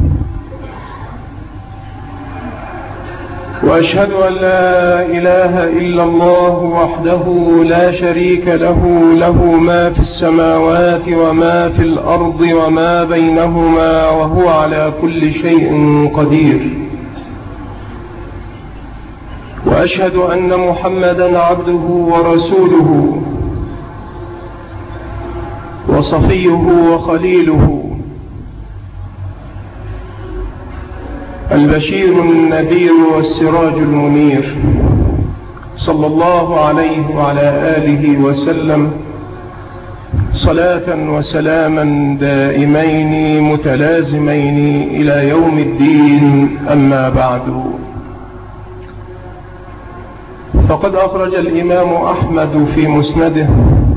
وأشهد أن لا إله إلا الله وحده لا شريك له، له ما في السماوات وما في الأرض وما بينهما، وهو على كل شيء قدير. وأشهد أن محمدا عبده ورسوله وصفيه وخليله، البشير النذير والسراج المنير، صلى الله عليه وعلى آله وسلم صلاة وسلاما دائمين متلازمين إلى يوم الدين. أما بعد، فقد أخرج الإمام أحمد في مسنده،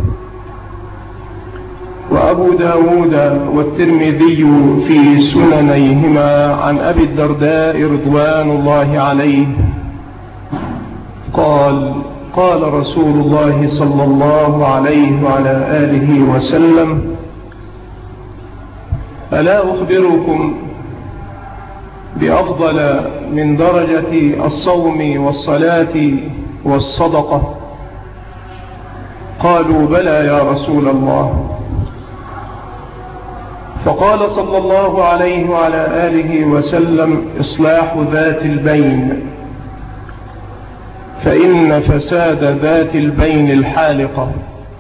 وأبو داود والترمذي في سننيهما عن أبي الدرداء رضوان الله عليه قال: قال رسول الله صلى الله عليه وعلى آله وسلم: ألا أخبركم بأفضل من درجة الصوم والصلاة والصدقة؟ قالوا: بلى يا رسول الله. فقال صلى الله عليه وعلى آله وسلم: إصلاح ذات البين، فإن فساد ذات البين الحالقة.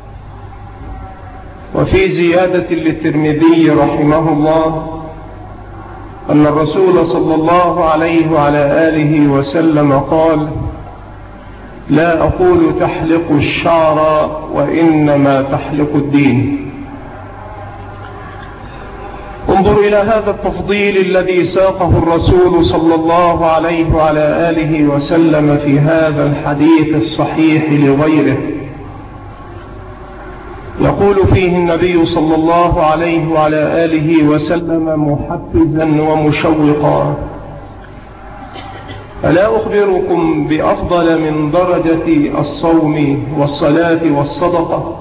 وفي زيادة للترمذي رحمه الله أن الرسول صلى الله عليه وعلى آله وسلم قال: لا أقول تحلق الشعر، وإنما تحلق الدين. انظر إلى هذا التفضيل الذي ساقه الرسول صلى الله عليه وعلى آله وسلم في هذا الحديث الصحيح لغيره. يقول فيه النبي صلى الله عليه وعلى آله وسلم محفزا ومشوقا: ألا أخبركم بأفضل من درجة الصوم والصلاة والصدقة؟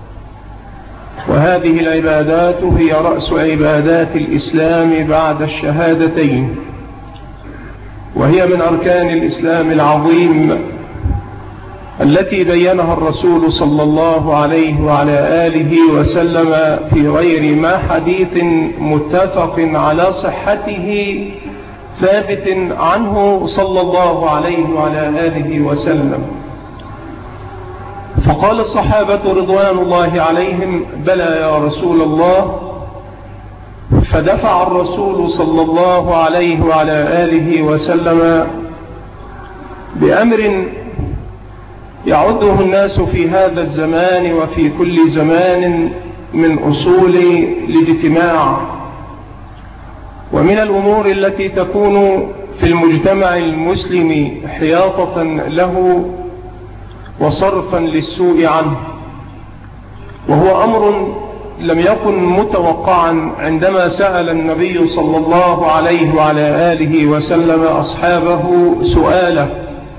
وهذه العبادات هي رأس عبادات الإسلام بعد الشهادتين، وهي من أركان الإسلام العظيم التي بينها الرسول صلى الله عليه وعلى آله وسلم في غير ما حديث متفق على صحته ثابت عنه صلى الله عليه وعلى آله وسلم. فقال الصحابة رضوان الله عليهم: بلى يا رسول الله. فدفع الرسول صلى الله عليه وعلى آله وسلم بأمر يعده الناس في هذا الزمان وفي كل زمان من أصول الاجتماع، ومن الأمور التي تكون في المجتمع المسلم حياطة له وصرفا للسوء عنه، وهو أمر لم يكن متوقعا عندما سأل النبي صلى الله عليه وعلى آله وسلم أصحابه سؤاله: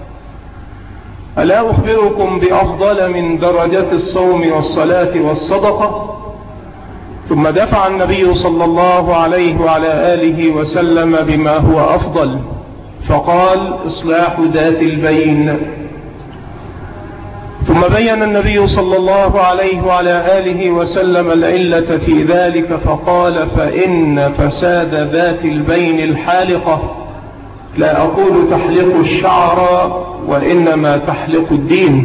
ألا أخبركم بأفضل من درجة الصوم والصلاة والصدقة؟ ثم دفع النبي صلى الله عليه وعلى آله وسلم بما هو أفضل، فقال: إصلاح ذات البين. ثم بين النبي صلى الله عليه وعلى آله وسلم العلة في ذلك، فقال: فإن فساد ذات البين الحالقة، لا أقول تحلق الشعر، وإنما تحلق الدين.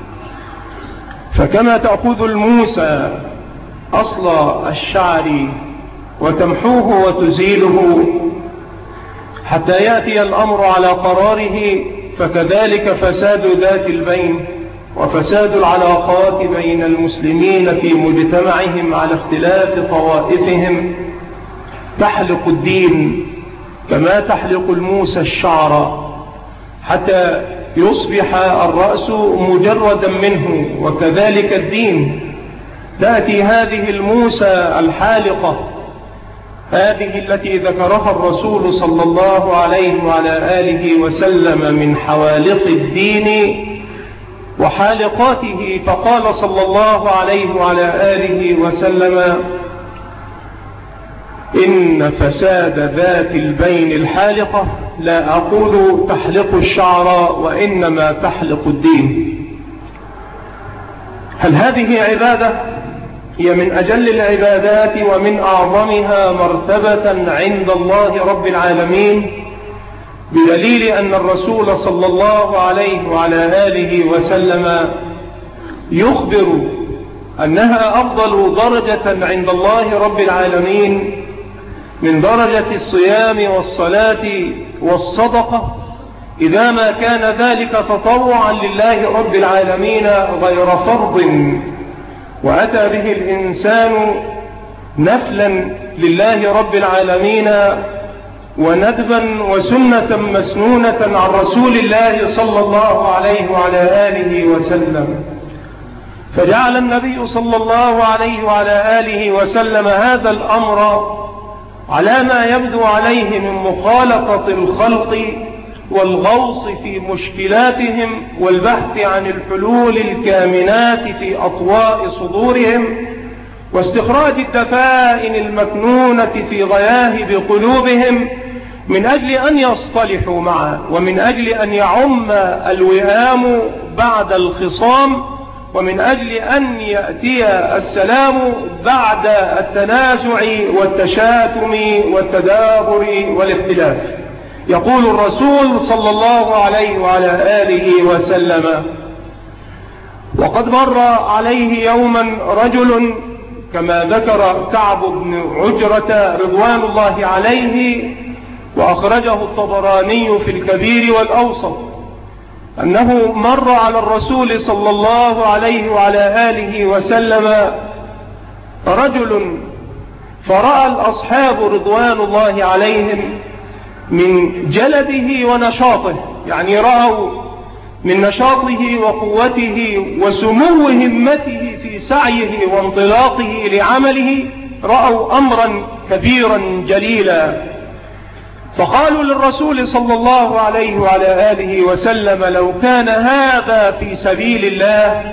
فكما تأخذ الموسى أصل الشعر وتمحوه وتزيله حتى يأتي الأمر على قراره، فكذلك فساد ذات البين وفساد العلاقات بين المسلمين في مجتمعهم على اختلاف طوائفهم تحلق الدين كما تحلق الموسى الشعر، حتى يصبح الرأس مجردا منه، وكذلك الدين. تأتي هذه الموسى الحالقة، هذه التي ذكرها الرسول صلى الله عليه وعلى آله وسلم من حوالق الدين وحالقاته، فقال صلى الله عليه وعلى آله وسلم: إن فساد ذات البين الحالقة، لا أقول تحلق الشعر، وإنما تحلق الدين. هل هذه عبادة؟ هي من أجل العبادات ومن أعظمها مرتبة عند الله رب العالمين، بدليل أن الرسول صلى الله عليه وعلى آله وسلم يخبر أنها أفضل درجة عند الله رب العالمين من درجة الصيام والصلاة والصدقة، إذا ما كان ذلك تطوعا لله رب العالمين غير فرض، وأتى به الإنسان نفلا لله رب العالمين وندبا وسنة مسنونة عن رسول الله صلى الله عليه وعلى آله وسلم. فجعل النبي صلى الله عليه وعلى آله وسلم هذا الأمر على ما يبدو عليه من مخالطة الخلق والغوص في مشكلاتهم والبحث عن الحلول الكامنات في أطواء صدورهم واستخراج الدفائن المكنونة في غياهب قلوبهم من أجل أن يصطلحوا معه، ومن أجل أن يعم الوئام بعد الخصام، ومن أجل أن يأتي السلام بعد التنازع والتشاتم والتدابر والاختلاف. يقول الرسول صلى الله عليه وعلى آله وسلم: وقد مر عليه يوما رجل، كما ذكر كعب بن عجرة رضوان الله عليه وأخرجه الطبراني في الكبير والأوسط، أنه مر على الرسول صلى الله عليه وعلى آله وسلم رجل، فرأى الأصحاب رضوان الله عليهم من جلده ونشاطه، يعني رأوا من نشاطه وقوته وسمو همته في سعيه وانطلاقه لعمله، رأوا أمرا كبيرا جليلا. فقالوا للرسول صلى الله عليه وعلى آله وسلم: لو كان هذا في سبيل الله.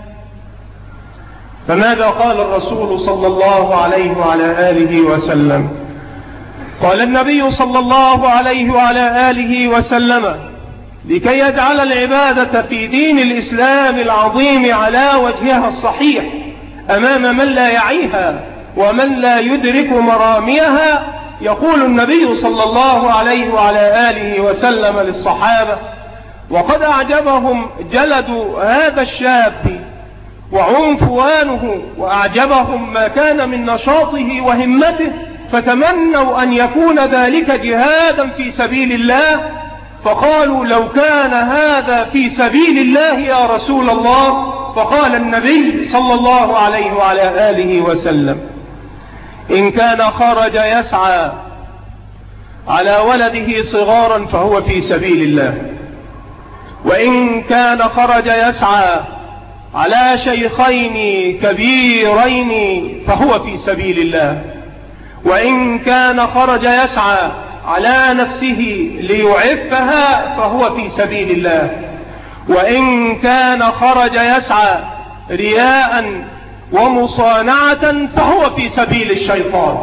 فماذا قال الرسول صلى الله عليه وعلى آله وسلم؟ قال النبي صلى الله عليه وعلى آله وسلم: لكي يجعل العبادة في دين الإسلام العظيم على وجهها الصحيح أمام من لا يعيها ومن لا يدرك مراميها، يقول النبي صلى الله عليه وعلى آله وسلم للصحابة، وقد أعجبهم جلد هذا الشاب وعنفوانه، وأعجبهم ما كان من نشاطه وهمته، فتمنوا أن يكون ذلك جهادا في سبيل الله. فقالوا: لو كان هذا في سبيل الله يا رسول الله. فقال النبي صلى الله عليه وعلى آله وسلم: إن كان خرج يسعى على ولده صغارا فهو في سبيل الله، وإن كان خرج يسعى على شيخين كبيرين فهو في سبيل الله، وإن كان خرج يسعى على نفسه ليعفها فهو في سبيل الله، وإن كان خرج يسعى رياء ومصانعة فهو في سبيل الشيطان.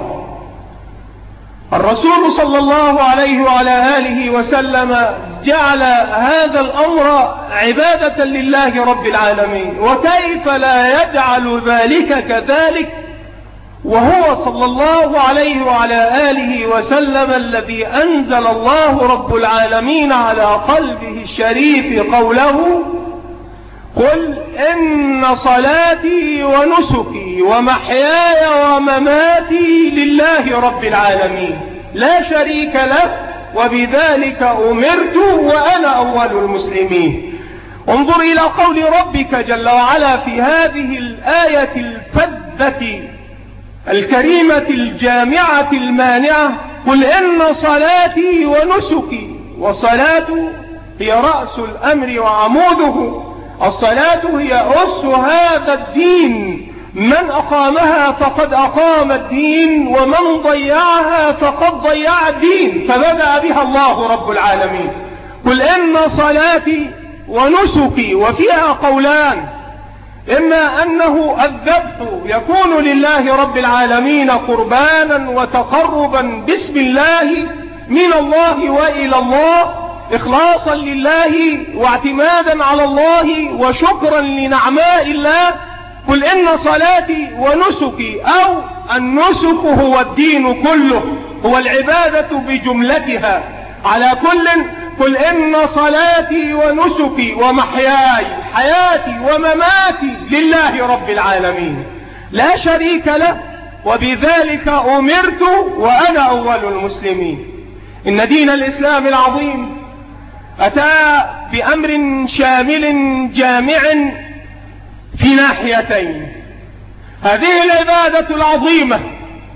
الرسول صلى الله عليه وعلى آله وسلم جعل هذا الأمر عبادة لله رب العالمين، وكيف لا يجعل ذلك كذلك وهو صلى الله عليه وعلى آله وسلم الذي أنزل الله رب العالمين على قلبه الشريف قوله: قل إن صلاتي ونسكي ومحياي ومماتي لله رب العالمين لا شريك له وبذلك أمرت وأنا أول المسلمين. انظر إلى قول ربك جل وعلا في هذه الآية الفذة الكريمة الجامعة المانعة: قل إن صلاتي ونسكي. والصلاة هي رأس الأمر وعموده، الصلاة هي أس هذا الدين، من أقامها فقد أقام الدين، ومن ضيعها فقد ضيع الدين، فبدأ بها الله رب العالمين. قل إن صلاتي ونسكي، وفيها قولان: إما أنه الذبح يكون لله رب العالمين قربانا وتقربا باسم الله من الله وإلى الله، إخلاصا لله واعتمادا على الله وشكرا لنعماء الله. قل إن صلاتي ونسكي، أو النسك هو الدين كله، هو العبادة بجملتها. على كل، قل إن صلاتي ونسكي ومحياي، حياتي ومماتي لله رب العالمين لا شريك له وبذلك أمرت وأنا أول المسلمين. إن دين الإسلام العظيم أتى بأمر شامل جامع في ناحيتين. هذه العبادة العظيمة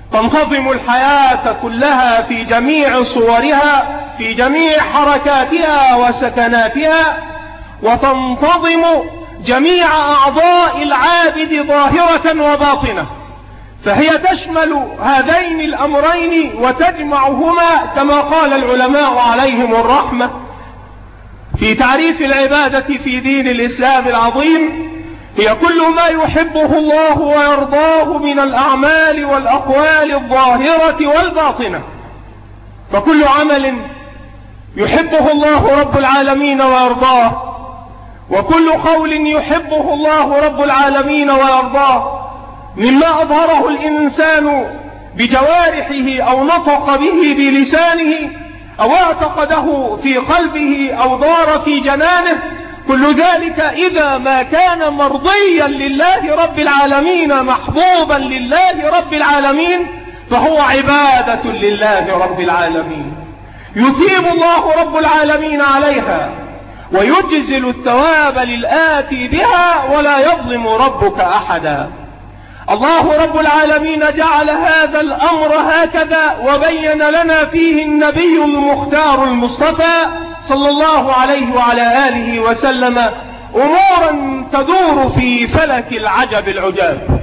تنتظم الحياة كلها في جميع صورها، في جميع حركاتها وسكناتها، وتنتظم جميع أعضاء العابد ظاهرة وباطنة، فهي تشمل هذين الأمرين وتجمعهما كما قال العلماء عليهم الرحمة في تعريف العبادة في دين الإسلام العظيم: هي كل ما يحبه الله ويرضاه من الأعمال والأقوال الظاهرة والباطنة. فكل عمل يحبه الله رب العالمين ويرضاه، وكل قول يحبه الله رب العالمين ويرضاه مما أظهره الإنسان بجوارحه أو نطق به بلسانه أو اعتقده في قلبه أو دار في جنانه، كل ذلك إذا ما كان مرضيا لله رب العالمين محبوبا لله رب العالمين فهو عبادة لله رب العالمين، يثيب الله رب العالمين عليها ويجزل الثواب للآتي بها ولا يظلم ربك أحدا. الله رب العالمين جعل هذا الأمر هكذا، وبين لنا فيه النبي المختار المصطفى صلى الله عليه وعلى آله وسلم أمورا تدور في فلك العجب العجاب،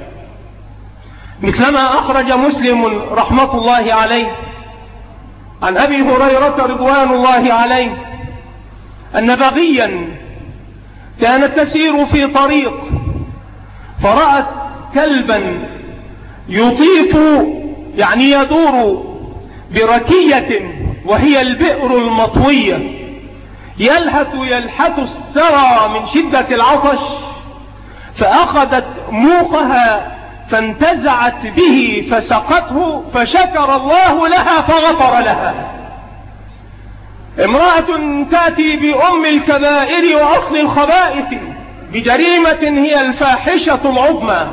مثلما أخرج مسلم رحمة الله عليه عن أبي هريرة رضوان الله عليه أن بغيا كانت تسير في طريق فرأت كلبا يطيف يعني يدور بركية وهي البئر المطوية، يلهث يلحث السرى من شدة العطش، فأخذت موقها فانتزعت به فسقته فشكر الله لها فغفر لها. امرأة تأتي بأم الكبائر وأصل الخبائث بجريمة هي الفاحشة العظمى،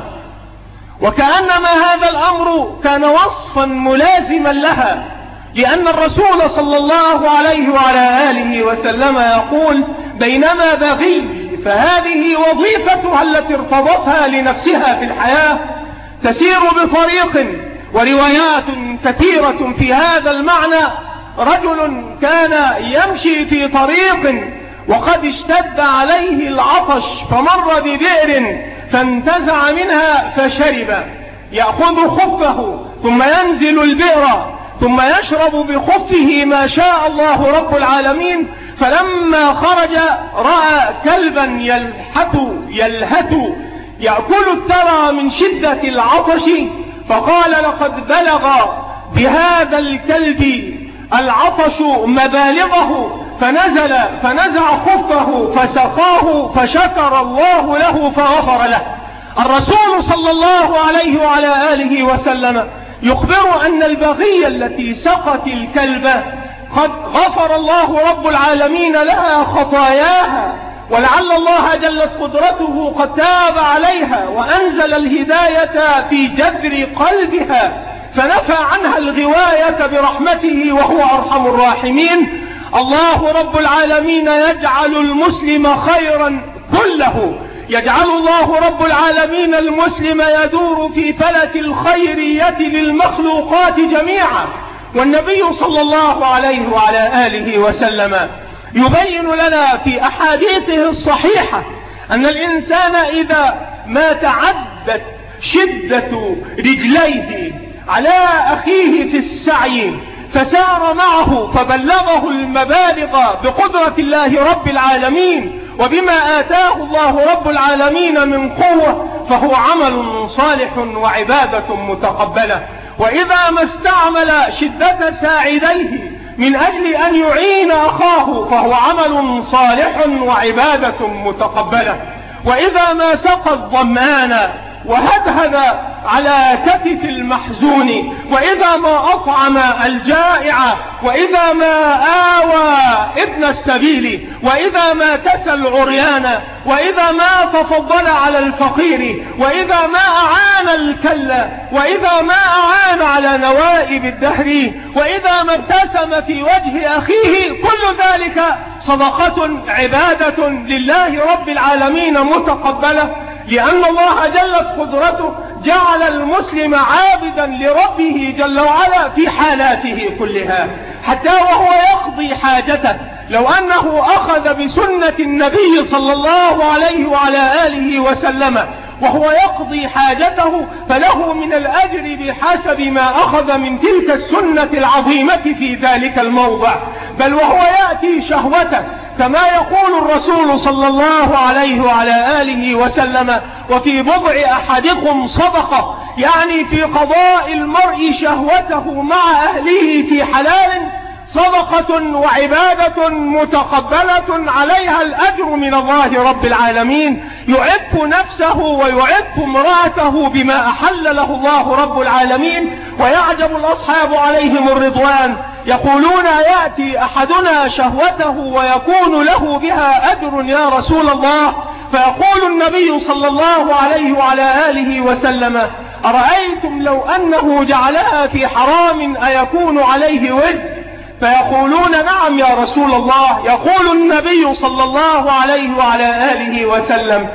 وكأنما هذا الأمر كان وصفا ملازما لها، لأن الرسول صلى الله عليه وعلى آله وسلم يقول: بينما بغي، فهذه وظيفتها التي ارتضتها لنفسها في الحياة، تسير بطريق، وروايات كثيرة في هذا المعنى. رجل كان يمشي في طريق وقد اشتد عليه العطش فمر ببئر فانتزع منها فشرب، يأخذ خفه ثم ينزل البئر ثم يشرب بخفه ما شاء الله رب العالمين. فلما خرج رأى كلبا يلحث يلهث يأكل الثرى من شدة العطش، فقال: لقد بلغ بهذا الكلب العطش مبالغه، فنزل فنزع خفه فسقاه فشكر الله له فغفر له. الرسول صلى الله عليه وعلى آله وسلم يخبر أن البغية التي سقت الكلب قد غفر الله رب العالمين لها خطاياها، ولعل الله جلت قدرته قد تاب عليها وأنزل الهداية في جذر قلبها فنفى عنها الغواية برحمته وهو أرحم الراحمين. الله رب العالمين يجعل المسلم خيرا كله، يجعل الله رب العالمين المسلم يدور في فلك الخيرية للمخلوقات جميعا. والنبي صلى الله عليه وعلى آله وسلم يبين لنا في أحاديثه الصحيحة أن الإنسان إذا ما تعدت شدة رجليه على أخيه في السعي فسار معه فبلغه المبالغ بقدرة الله رب العالمين وبما آتاه الله رب العالمين من قوة، فهو عمل صالح وعبادة متقبلة. وإذا ما استعمل شدة ساعديه من أجل أن يعين أخاه فهو عمل صالح وعبادة متقبلة. وإذا ما سقى الظمآن وهدهد على كتف المحزون، وإذا ما أطعم الجائع، وإذا ما آوى ابن السبيل، وإذا ما كسى العريان، وإذا ما تفضل على الفقير، وإذا ما أعان الكل، وإذا ما أعان على نوائب الدهر، وإذا ما ابتسم في وجه أخيه، كل ذلك صدقة عبادة لله رب العالمين متقبلة، لأن الله جلت قدرته جعل المسلم عابدا لربه جل وعلا في حالاته كلها، حتى وهو يقضي حاجته لو أنه أخذ بسنة النبي صلى الله عليه وعلى آله وسلم وهو يقضي حاجته فله من الأجر بحسب ما أخذ من تلك السنة العظيمة في ذلك الموضع، بل وهو يأتي شهوته كما يقول الرسول صلى الله عليه وعلى آله وسلم: وفي بضع أحدكم صدقة، يعني في قضاء المرء شهوته مع أهله في حلال صدقة وعبادة متقبلة عليها الأجر من الله رب العالمين، يعف نفسه ويعف امرأته بما أحل له الله رب العالمين. ويعجب الأصحاب عليهم الرضوان يقولون: يأتي أحدنا شهوته ويكون له بها أجر يا رسول الله، فيقول النبي صلى الله عليه وعلى آله وسلم: أرأيتم لو أنه جعلها في حرام أيكون عليه وزر؟ فيقولون: نعم يا رسول الله. يقول النبي صلى الله عليه وعلى آله وسلم: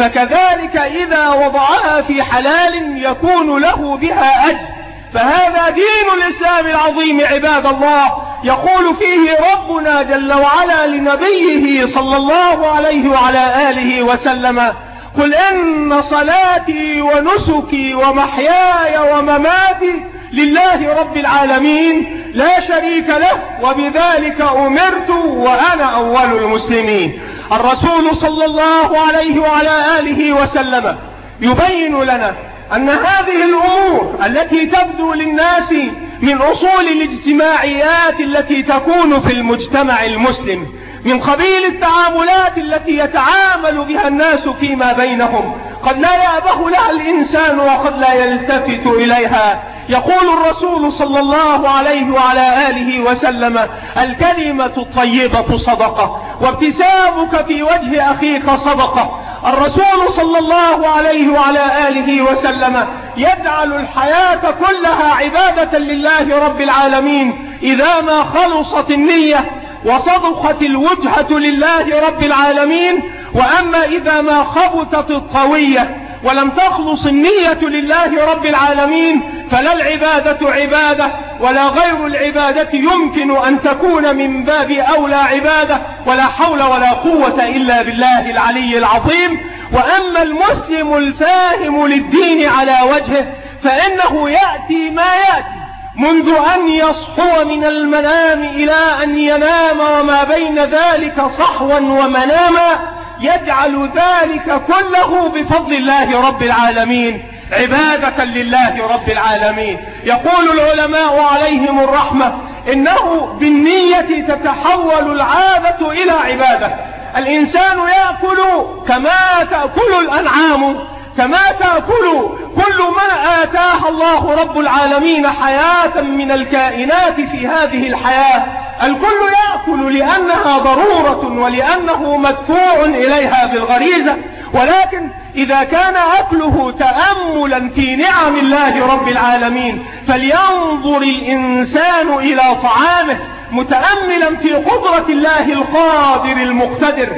فكذلك إذا وضعها في حلال يكون له بها أجر. فهذا دين الإسلام العظيم عباد الله، يقول فيه ربنا جل وعلا لنبيه صلى الله عليه وعلى آله وسلم: قل إن صلاتي ونسكي ومحياي ومماتي لله رب العالمين لا شريك له وبذلك أمرت وأنا أول المسلمين. الرسول صلى الله عليه وعلى آله وسلم يبين لنا أن هذه الأمور التي تبدو للناس من أصول الاجتماعيات التي تكون في المجتمع المسلم من قبيل التعاملات التي يتعامل بها الناس فيما بينهم قد لا يأبه لها الإنسان وقد لا يلتفت إليها. يقول الرسول صلى الله عليه وعلى آله وسلم: الكلمة الطيبة صدقة، وابتسامك في وجه أخيك صدقة. الرسول صلى الله عليه وعلى آله وسلم يجعل الحياة كلها عبادة لله رب العالمين إذا ما خلصت النية وصدقت الوجهة لله رب العالمين. وأما إذا ما خبثت الطوية ولم تخلص النية لله رب العالمين فلا العبادة عبادة ولا غير العبادة يمكن أن تكون من باب أولى عبادة، ولا حول ولا قوة إلا بالله العلي العظيم. وأما المسلم الفاهم للدين على وجهه فإنه يأتي ما يأتي منذ أن يصحو من المنام إلى أن ينام وما بين ذلك صحوا ومناما، يجعل ذلك كله بفضل الله رب العالمين عبادة لله رب العالمين. يقول العلماء عليهم الرحمة: إنه بالنية تتحول العادة إلى عبادة. الإنسان يأكل كما تأكل الأنعام، كما تأكل كل ما آتاه الله رب العالمين حياة من الكائنات في هذه الحياة. الكل يأكل لأنها ضرورة ولأنه مدفوع إليها بالغريزة، ولكن إذا كان أكله تأملا في نعم الله رب العالمين فلينظر الإنسان إلى طعامه متأملا في قدرة الله القادر المقتدر،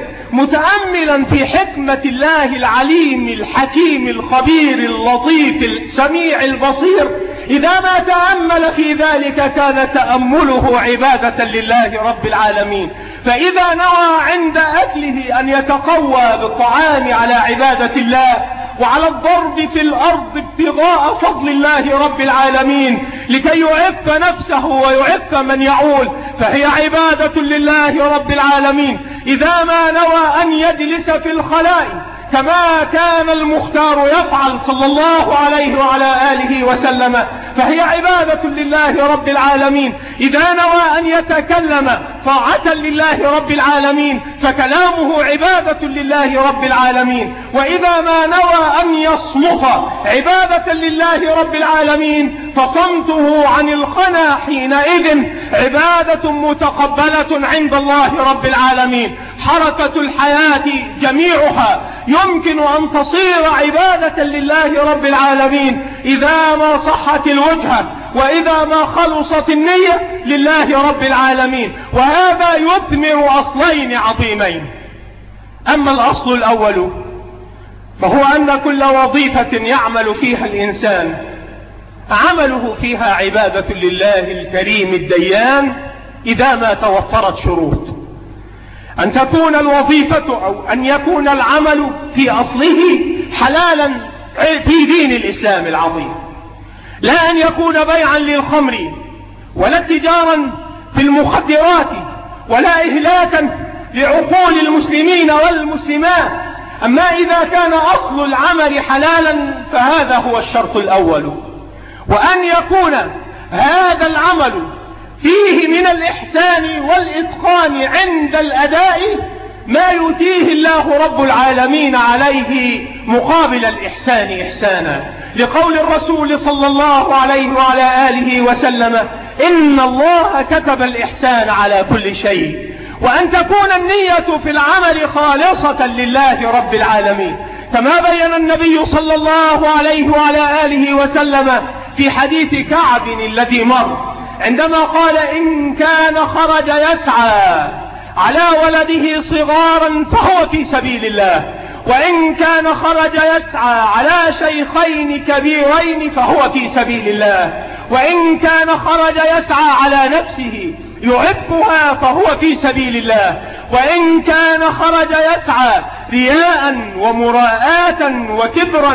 متأملا في حكمة الله العليم الحكيم الخبير اللطيف السميع البصير. إذا ما تأمل في ذلك كان تأمله عبادة لله رب العالمين. فإذا نوى عند أكله أن يتقوى بالطعام على عبادة الله وعلى الضرب في الأرض ابتغاء فضل الله رب العالمين لكي يعف نفسه ويعف من يعول، فهي عبادة لله رب العالمين. إذا ما نوى أن يجلس في الخلاء كما كان المختار يفعل صلى الله عليه وعلى آله وسلم فهي عبادة لله رب العالمين. إذا نوى أن يتكلم طاعة لله رب العالمين فكلامه عبادة لله رب العالمين. وإذا ما نوى أن يصمت عبادة لله رب العالمين فصمته عن الخنا حينئذ عبادة متقبلة عند الله رب العالمين. حركة الحياة جميعها يمكن أن تصير عبادة لله رب العالمين إذا ما صحت الوجهة وإذا ما خلصت النية لله رب العالمين. وهذا يثمر أصلين عظيمين. أما الأصل الأول وهو أن كل وظيفة يعمل فيها الإنسان عمله فيها عبادة لله الكريم الديان إذا ما توفرت شروط: أن تكون الوظيفة أو أن يكون العمل في أصله حلالا في دين الإسلام العظيم، لا أن يكون بيعا للخمر ولا تجارا في المخدرات ولا إهلاكا لعقول المسلمين والمسلمات. أما إذا كان أصل العمل حلالا فهذا هو الشرط الأول، وأن يكون هذا العمل فيه من الإحسان والإتقان عند الأداء ما يؤتيه الله رب العالمين عليه مقابل الإحسان إحسانا، لقول الرسول صلى الله عليه وعلى آله وسلم: إن الله كتب الإحسان على كل شيء. وأن تكون النية في العمل خالصة لله رب العالمين، كما بين النبي صلى الله عليه وعلى آله وسلم في حديث كعب الذي مر عندما قال: إن كان خرج يسعى على ولده صغارا فهو في سبيل الله، وإن كان خرج يسعى على شيخين كبيرين فهو في سبيل الله، وإن كان خرج يسعى على نفسه يحبها فهو في سبيل الله، وإن كان خرج يسعى رياء ومراءة وكبرا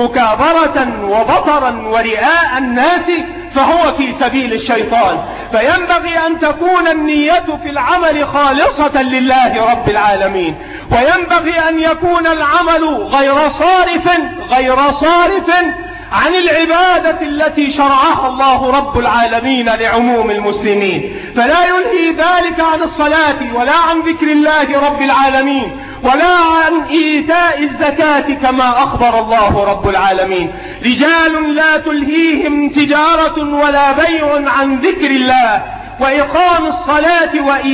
ومكابرة وبطرا ورئاء الناس فهو في سبيل الشيطان. فينبغي أن تكون النية في العمل خالصة لله رب العالمين، وينبغي أن يكون العمل غير صارف غير صارف عن العبادة التي شرعها الله رب العالمين لعموم المسلمين، فلا يلهي ذلك عن الصلاة ولا عن ذكر الله رب العالمين ولا عن إيتاء الزكاة كما أخبر الله رب العالمين: رجال لا تلهيهم تجارة ولا بيع عن ذكر الله وإقام الصلاة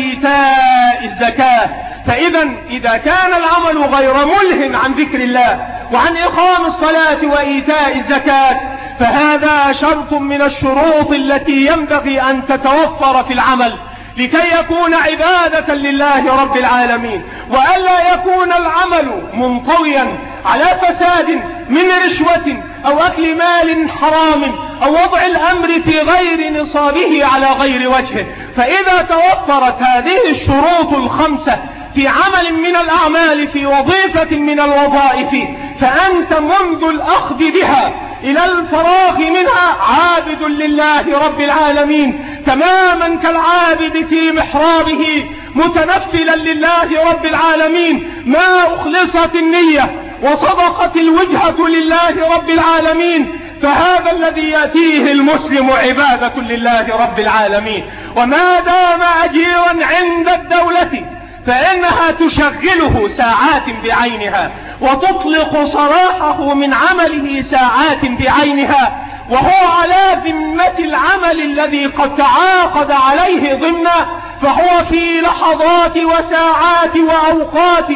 وإيتاء الزكاة. فإذا إذا كان العمل غير ملهم عن ذكر الله وعن إقام الصلاة وإيتاء الزكاة فهذا شرط من الشروط التي ينبغي أن تتوفر في العمل لكي يكون عبادة لله رب العالمين، وألا يكون العمل منطويا على فساد من رشوة أو أكل مال حرام أو وضع الأمر في غير نصابه على غير وجهه. فإذا توفرت هذه الشروط الخمسة في عمل من الأعمال في وظيفة من الوظائف فأنت منذ الأخذ بها إلى الفراغ منها عابد لله رب العالمين تماما كالعابد في محرابه متنفلا لله رب العالمين ما أخلصت النية وصدقت الوجهة لله رب العالمين. فهذا الذي يأتيه المسلم عبادة لله رب العالمين، وما دام أجيرا عند الدولة فإنها تشغله ساعات بعينها وتطلق صراحه من عمله ساعات بعينها، وهو على ذمة العمل الذي قد تعاقد عليه ضمنا، فهو في لحظات وساعات وأوقات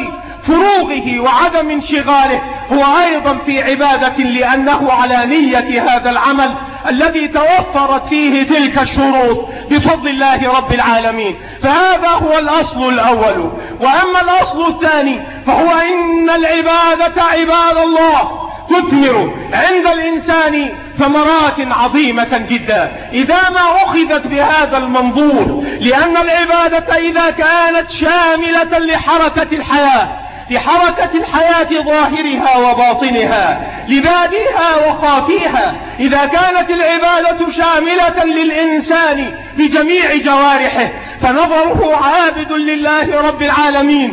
فروغه وعدم انشغاله هو أيضا في عبادة، لأنه على نية هذا العمل الذي توفرت فيه تلك الشروط بفضل الله رب العالمين. فهذا هو الأصل الأول. وأما الأصل الثاني فهو إن العبادة عباد الله تثمر عند الإنسان ثمرات عظيمة جدا إذا ما أخذت بهذا المنظور، لأن العبادة إذا كانت شاملة لحركة الحياة لحركة الحياة ظاهرها وباطنها لباديها وخافيها، إذا كانت العبادة شاملة للإنسان بجميع جوارحه فنظره عابد لله رب العالمين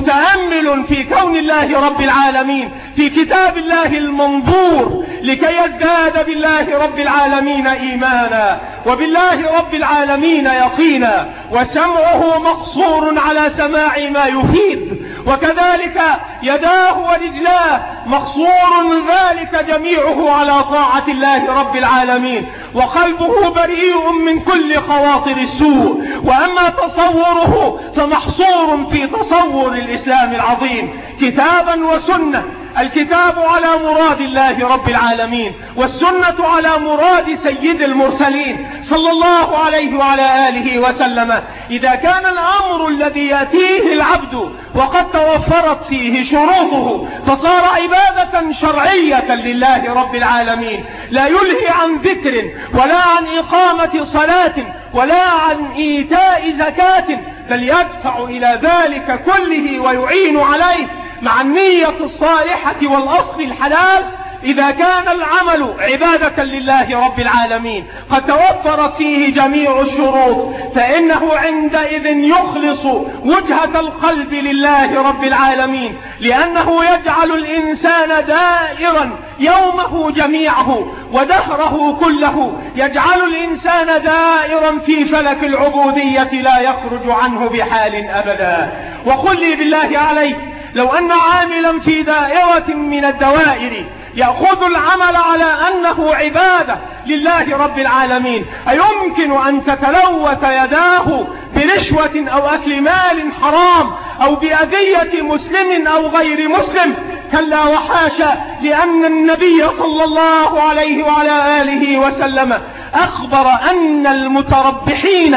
متأمل في كون الله رب العالمين في كتاب الله المنظور لكي يزداد بالله رب العالمين إيمانا وبالله رب العالمين يقينا، وسمعه مقصور على سماع ما يفيد، وكذلك يداه ورجلاه مقصور ذلك جميعه على طاعة الله رب العالمين، وقلبه بريء من كل خواطر السوء. وأما تصوره فمحصور في تصور الإسلام العظيم كتابا وسنة الكتاب على مراد الله رب العالمين، والسنة على مراد سيد المرسلين صلى الله عليه وعلى آله وسلم. إذا كان الأمر الذي يأتيه العبد وقد توفرت فيه شروطه فصار عبادة شرعية لله رب العالمين، لا يلهي عن ذكر ولا عن إقامة صلاة ولا عن إيتاء زكاة، بل يدفع إلى ذلك كله ويعين عليه مع النية الصالحة والأصل الحلال. إذا كان العمل عبادة لله رب العالمين قد توفرت فيه جميع الشروط فإنه عندئذ يخلص وجهة القلب لله رب العالمين، لأنه يجعل الإنسان دائرا يومه جميعه ودهره كله، يجعل الإنسان دائرا في فلك العبودية لا يخرج عنه بحال أبدا. وقل لي بالله عليك، لو أن عاملا في دائرة من الدوائر يأخذ العمل على أنه عبادة لله رب العالمين، أيمكن أن تتلوث يداه برشوة أو أكل مال حرام أو بأذية مسلم أو غير مسلم؟ كلا وحاشا، لأن النبي صلى الله عليه وعلى آله وسلم أخبر أن المتربحين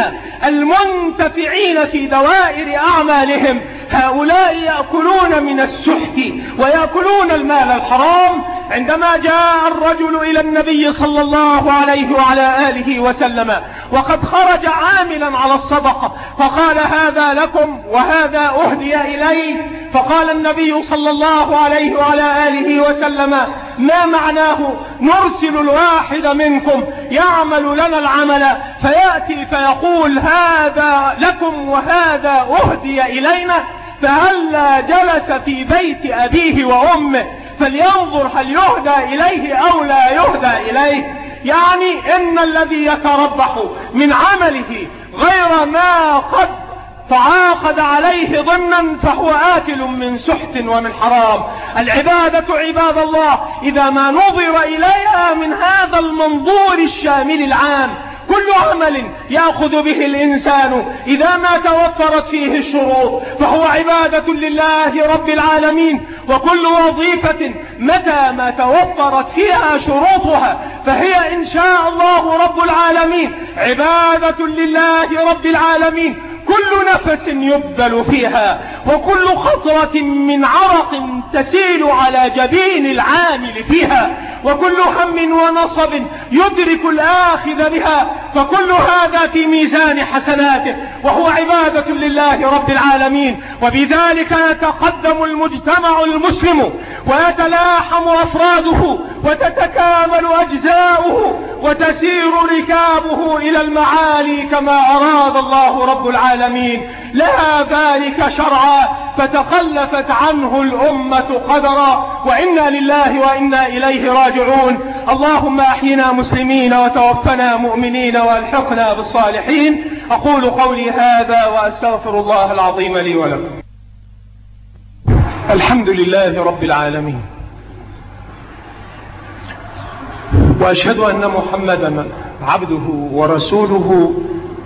المنتفعين في دوائر أعمالهم هؤلاء يأكلون من السحت ويأكلون المال الحرام. عندما جاء الرجل إلى النبي صلى الله عليه وعلى آله وسلم وقد خرج عاملا على الصدقة فقال هذا لكم وهذا أهدي إليه، فقال النبي صلى الله عليه وعلى آله وسلم ما معناه؟ نرسل الواحد منكم يعمل لنا العمل فيأتي فيقول هذا لكم وهذا أهدي إلينا، فهلا جلس في بيت أبيه وأمه فلينظر هل يهدى إليه أو لا يهدى إليه. يعني إن الذي يتربح من عمله غير ما قد تعاقد عليه ضمنا فهو آكل من سحت ومن حرام. العبادة عباد الله إذا ما نظر إليها من هذا المنظور الشامل العام، كل عمل يأخذ به الإنسان إذا ما توفرت فيه الشروط فهو عبادة لله رب العالمين، وكل وظيفة متى ما توفرت فيها شروطها فهي إن شاء الله رب العالمين عبادة لله رب العالمين. كل نفس يبذل فيها وكل خطرة من عرق تسيل على جبين العامل فيها وكل هم ونصب يدرك الآخذ بها، فكل هذا في ميزان حسناته وهو عبادة لله رب العالمين. وبذلك يتقدم المجتمع المسلم ويتلاحم أفراده وتتكامل أجزاؤه وتسير ركابه إلى المعالي كما أراد الله رب العالمين. لها ذلك شرعا فتخلفت عنه الأمة قدرا، وإنا لله وإنا إليه راجعون. اللهم أحينا مسلمين وتوفنا مؤمنين والحقنا بالصالحين. أقول قولي هذا وأستغفر الله العظيم لي ولكم. الحمد لله رب العالمين، وأشهد أن محمدا عبده ورسوله،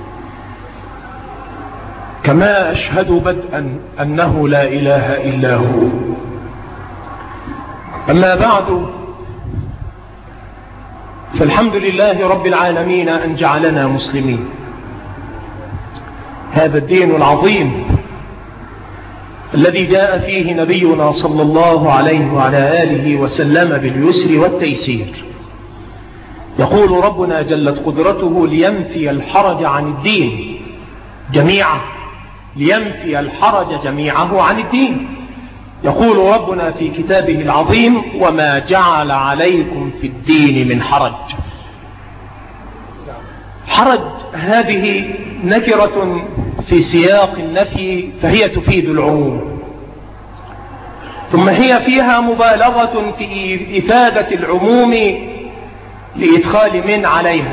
كما أشهد بدءا أنه لا إله إلا هو. أما بعد، فالحمد لله رب العالمين أن جعلنا مسلمين. هذا الدين العظيم الذي جاء فيه نبينا صلى الله عليه وعلى آله وسلم باليسر والتيسير. يقول ربنا جلت قدرته لينفي الحرج عن الدين جميعا، لينفي الحرج جميعه عن الدين. يقول ربنا في كتابه العظيم وما جعل عليكم في الدين من حرج. حرج هذه نكرة في سياق النفي فهي تفيد العموم، ثم هي فيها مبالغة في إفادة العموم لإدخال من عليها.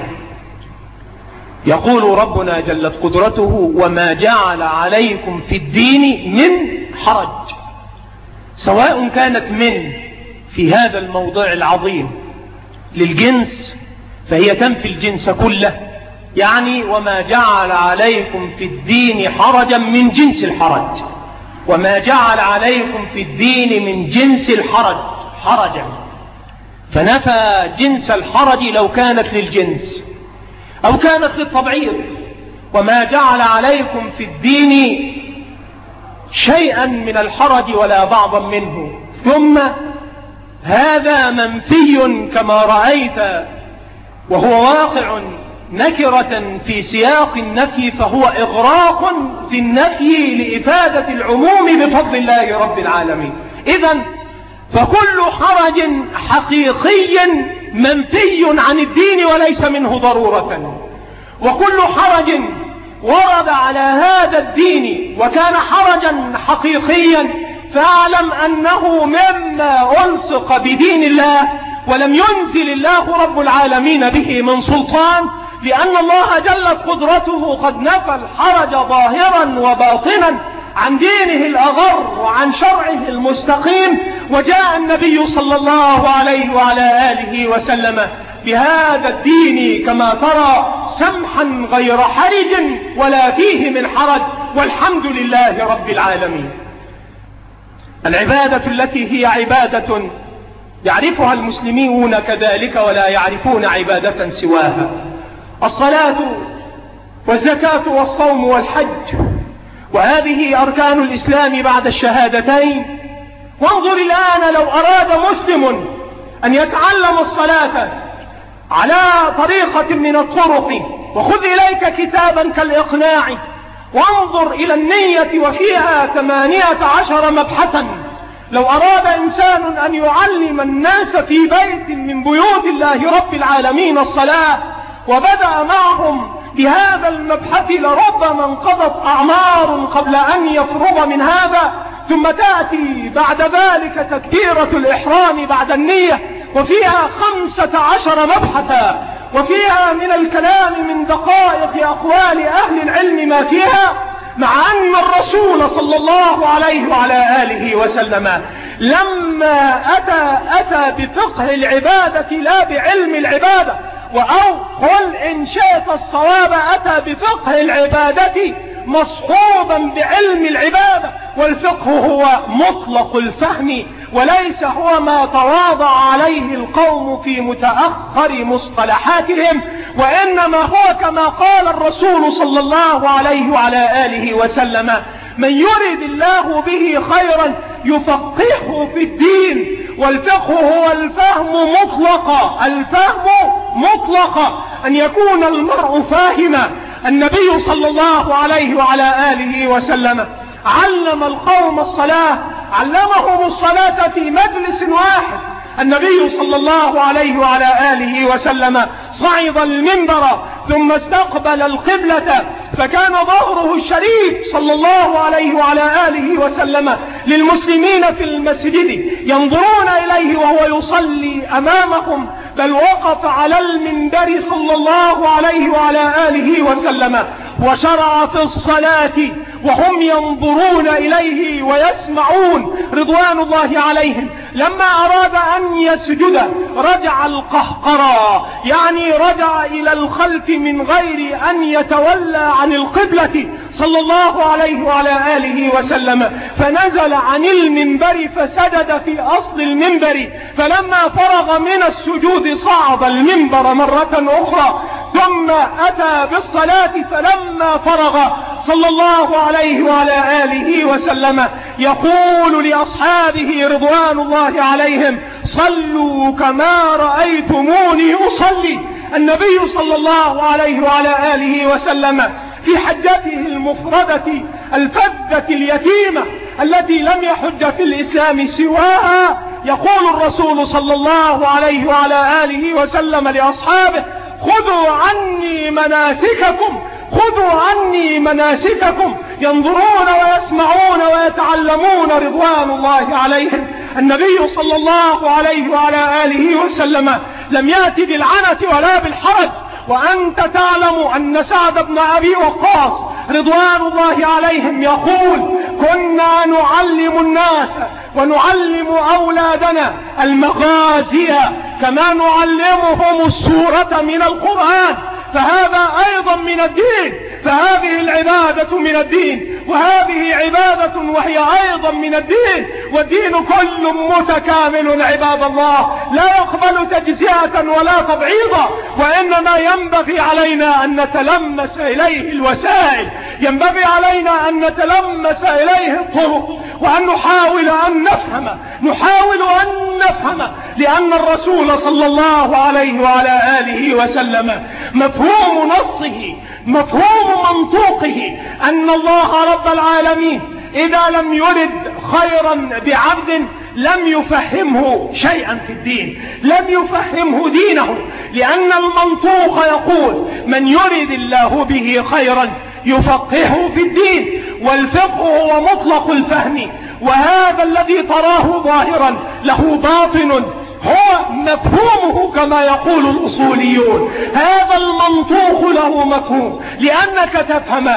يقول ربنا جلت قدرته وما جعل عليكم في الدين من حرج، سواء كانت من في هذا الموضوع العظيم للجنس فهي تنفي الجنس كله، يعني وما جعل عليكم في الدين حرجا من جنس الحرج، وما جعل عليكم في الدين من جنس الحرج حرجا، فنفى جنس الحرج لو كانت للجنس أو كانت للتبعيض. وما جعل عليكم في الدين شيئا من الحرج ولا بعضا منه. ثم هذا منفي كما رأيت، وهو واقع نكرة في سياق النفي، فهو إغراق في النفي لإفادة العموم بفضل الله رب العالمين. إذن فكل حرج حقيقي منفي عن الدين وليس منه ضرورة، وكل حرج ورد على هذا الدين وكان حرجا حقيقيا فاعلم أنه مما ألصق بدين الله ولم ينزل الله رب العالمين به من سلطان، لأن الله جلت قدرته قد نفى الحرج ظاهرا وباطنا عن دينه الأغر وعن شرعه المستقيم. وجاء النبي صلى الله عليه وعلى آله وسلم بهذا الدين كما ترى سمحا غير حرج ولا فيه من حرج، والحمد لله رب العالمين. العبادة التي هي عبادة يعرفها المسلمون كذلك ولا يعرفون عبادة سواها، الصلاة والزكاة والصوم والحج، وهذه أركان الإسلام بعد الشهادتين. وانظر الآن لو أراد مسلم أن يتعلم الصلاة على طريقة من الطرق، وخذ إليك كتابا كالإقناع وانظر إلى النية وفيها ثمانية عشر مبحثا. لو أراد إنسان أن يعلم الناس في بيت من بيوت الله رب العالمين الصلاة وبدأ معهم بهذا المبحث لربما انقضت أعمار قبل أن يفرغ من هذا، ثم تأتي بعد ذلك تكبيرة الإحرام بعد النية وفيها خمسة عشر مبحثا، وفيها من الكلام من دقائق أقوال أهل العلم ما فيها، مع أن الرسول صلى الله عليه وعلى آله وسلم لما أتى أتى بفقه العبادة لا بعلم العبادة، أو قل إن شئت الصواب أتى بفقه العبادة مصحوبا بعلم العبادة. والفقه هو مطلق الفهم وليس هو ما تواضع عليه القوم في متأخر مصطلحاتهم، وإنما هو كما قال الرسول صلى الله عليه وعلى آله وسلم: من يرد الله به خيرا يفقهه في الدين. والفقه هو الفهم مطلقا، الفهم مطلقا أن يكون المرء فاهما. النبي صلى الله عليه وعلى آله وسلم علم القوم الصلاة، علمهم الصلاة في مجلس واحد. النبي صلى الله عليه وعلى آله وسلم صعد المنبر ثم استقبل القبلة، فكان ظهره الشريف صلى الله عليه وعلى آله وسلم للمسلمين في المسجد ينظرون إليه وهو يصلي أمامهم، بل وقف على المنبر صلى الله عليه وعلى آله وسلم وشرع في الصلاة وهم ينظرون إليه ويسمعون رضوان الله عليهم. لما أراد أن يسجد رجع القهقرى، يعني رجع إلى الخلف من غير أن يتولى عن القبلة صلى الله عليه وعلى آله وسلم، فنزل عن المنبر فسجد في أصل المنبر، فلما فرغ من السجود صعد المنبر مرة أخرى ثم أتى بالصلاة، فلما فرغ صلى الله عليه وعلى آله وسلم يقول لأصحابه رضوان الله عليهم: صلوا كما رأيتموني أصلي. النبي صلى الله عليه وعلى آله وسلم في حجته المفردة الفذة اليتيمة التي لم يحج في الإسلام سواها، يقول الرسول صلى الله عليه وعلى آله وسلم لأصحابه: خذوا عني مناسككم، خذوا عني مناسككم. ينظرون ويسمعون ويتعلمون رضوان الله عليهم. النبي صلى الله عليه وعلى آله وسلم لم يأتي بالعنة ولا بالحرج، وأنت تعلم أن سعد بن أبي وقاص رضوان الله عليهم يقول: كنا نعلم الناس ونعلم أولادنا المغازي كما نعلمهم السورة من القرآن، فهذا أيضا من الدين، فهذه العبادة من الدين. وهذه عبادة وهي أيضا من الدين، والدين كل متكامل عباد الله، لا يقبل تجزئة ولا تبعيضا، وإنما ينبغي علينا أن نتلمس إليه الوسائل، ينبغي علينا أن نتلمس إليه الطرق، وأن نحاول أن نفهم نحاول أن نفهم لأن الرسول صلى الله عليه وعلى آله وسلم مفهوم نصه مفهوم منطوقه أن الله رب العالمين إذا لم يرد خيرا بعبد لم يفهمه شيئا في الدين، لم يفهمه دينه، لأن المنطوق يقول من يرد الله به خيرا يفقهه في الدين، والفقه هو مطلق الفهم، وهذا الذي تراه ظاهرا له باطن هو مفهومه كما يقول الأصوليون. هذا المنطوق له مفهوم، لأنك تفهم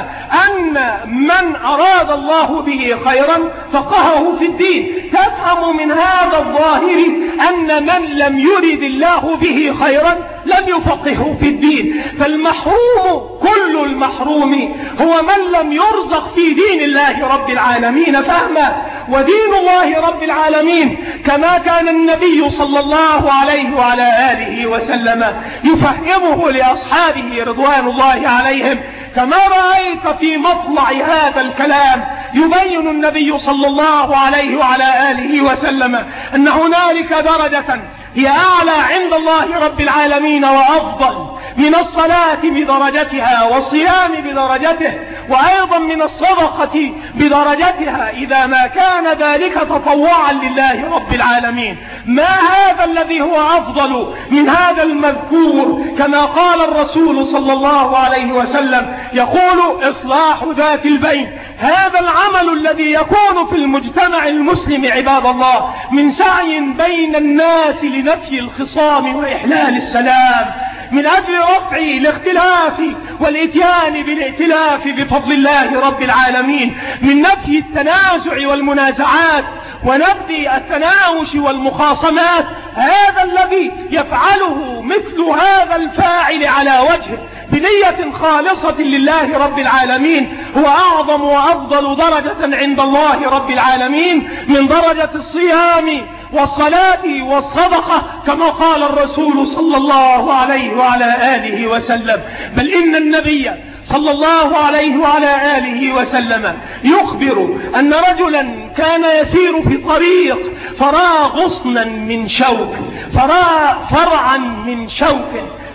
أن من أراد الله به خيرا فقهه في الدين، تفهم من هذا الظاهر أن من لم يرد الله به خيرا لم يفقهه في الدين. فالمحروم كل المحروم هو من لم يرزق في دين الله رب العالمين فهما. ودين الله رب العالمين كما كان النبي صلى الله عليه وعلى آله وسلم يفهمه لأصحابه رضوان الله عليهم، كما رأيت في مطلع هذا الكلام يبين النبي صلى الله عليه وعلى آله وسلم أن هنالك درجة هي أعلى عند الله رب العالمين وأفضل من الصلاة بدرجتها، والصيام بدرجته، وأيضا من الصدقة بدرجتها إذا ما كان ذلك تطوعا لله رب العالمين. ما هذا الذي هو أفضل من هذا المذكور؟ كما قال الرسول صلى الله عليه وسلم يقول إصلاح ذات البين. هذا العمل الذي يكون في المجتمع المسلم عباد الله من سعي بين الناس لنفي الخصام وإحلال السلام من أجل رفع الاختلاف والإتيان بالائتلاف بفضل الله رب العالمين، من نفي التنازع والمنازعات ونبذ التناوش والمخاصمات. هذا الذي يفعله مثل هذا الفاعل على وجهه بنية خالصة لله رب العالمين هو أعظم وأفضل درجة عند الله رب العالمين من درجة الصيام والصلاة والصدقة، كما قال الرسول صلى الله عليه وعلى آله وسلم. بل إن النبي صلى الله عليه وعلى آله وسلم يخبر أن رجلا كان يسير في طريق فرأى غصنا من شوك فرأى فرعا من شوك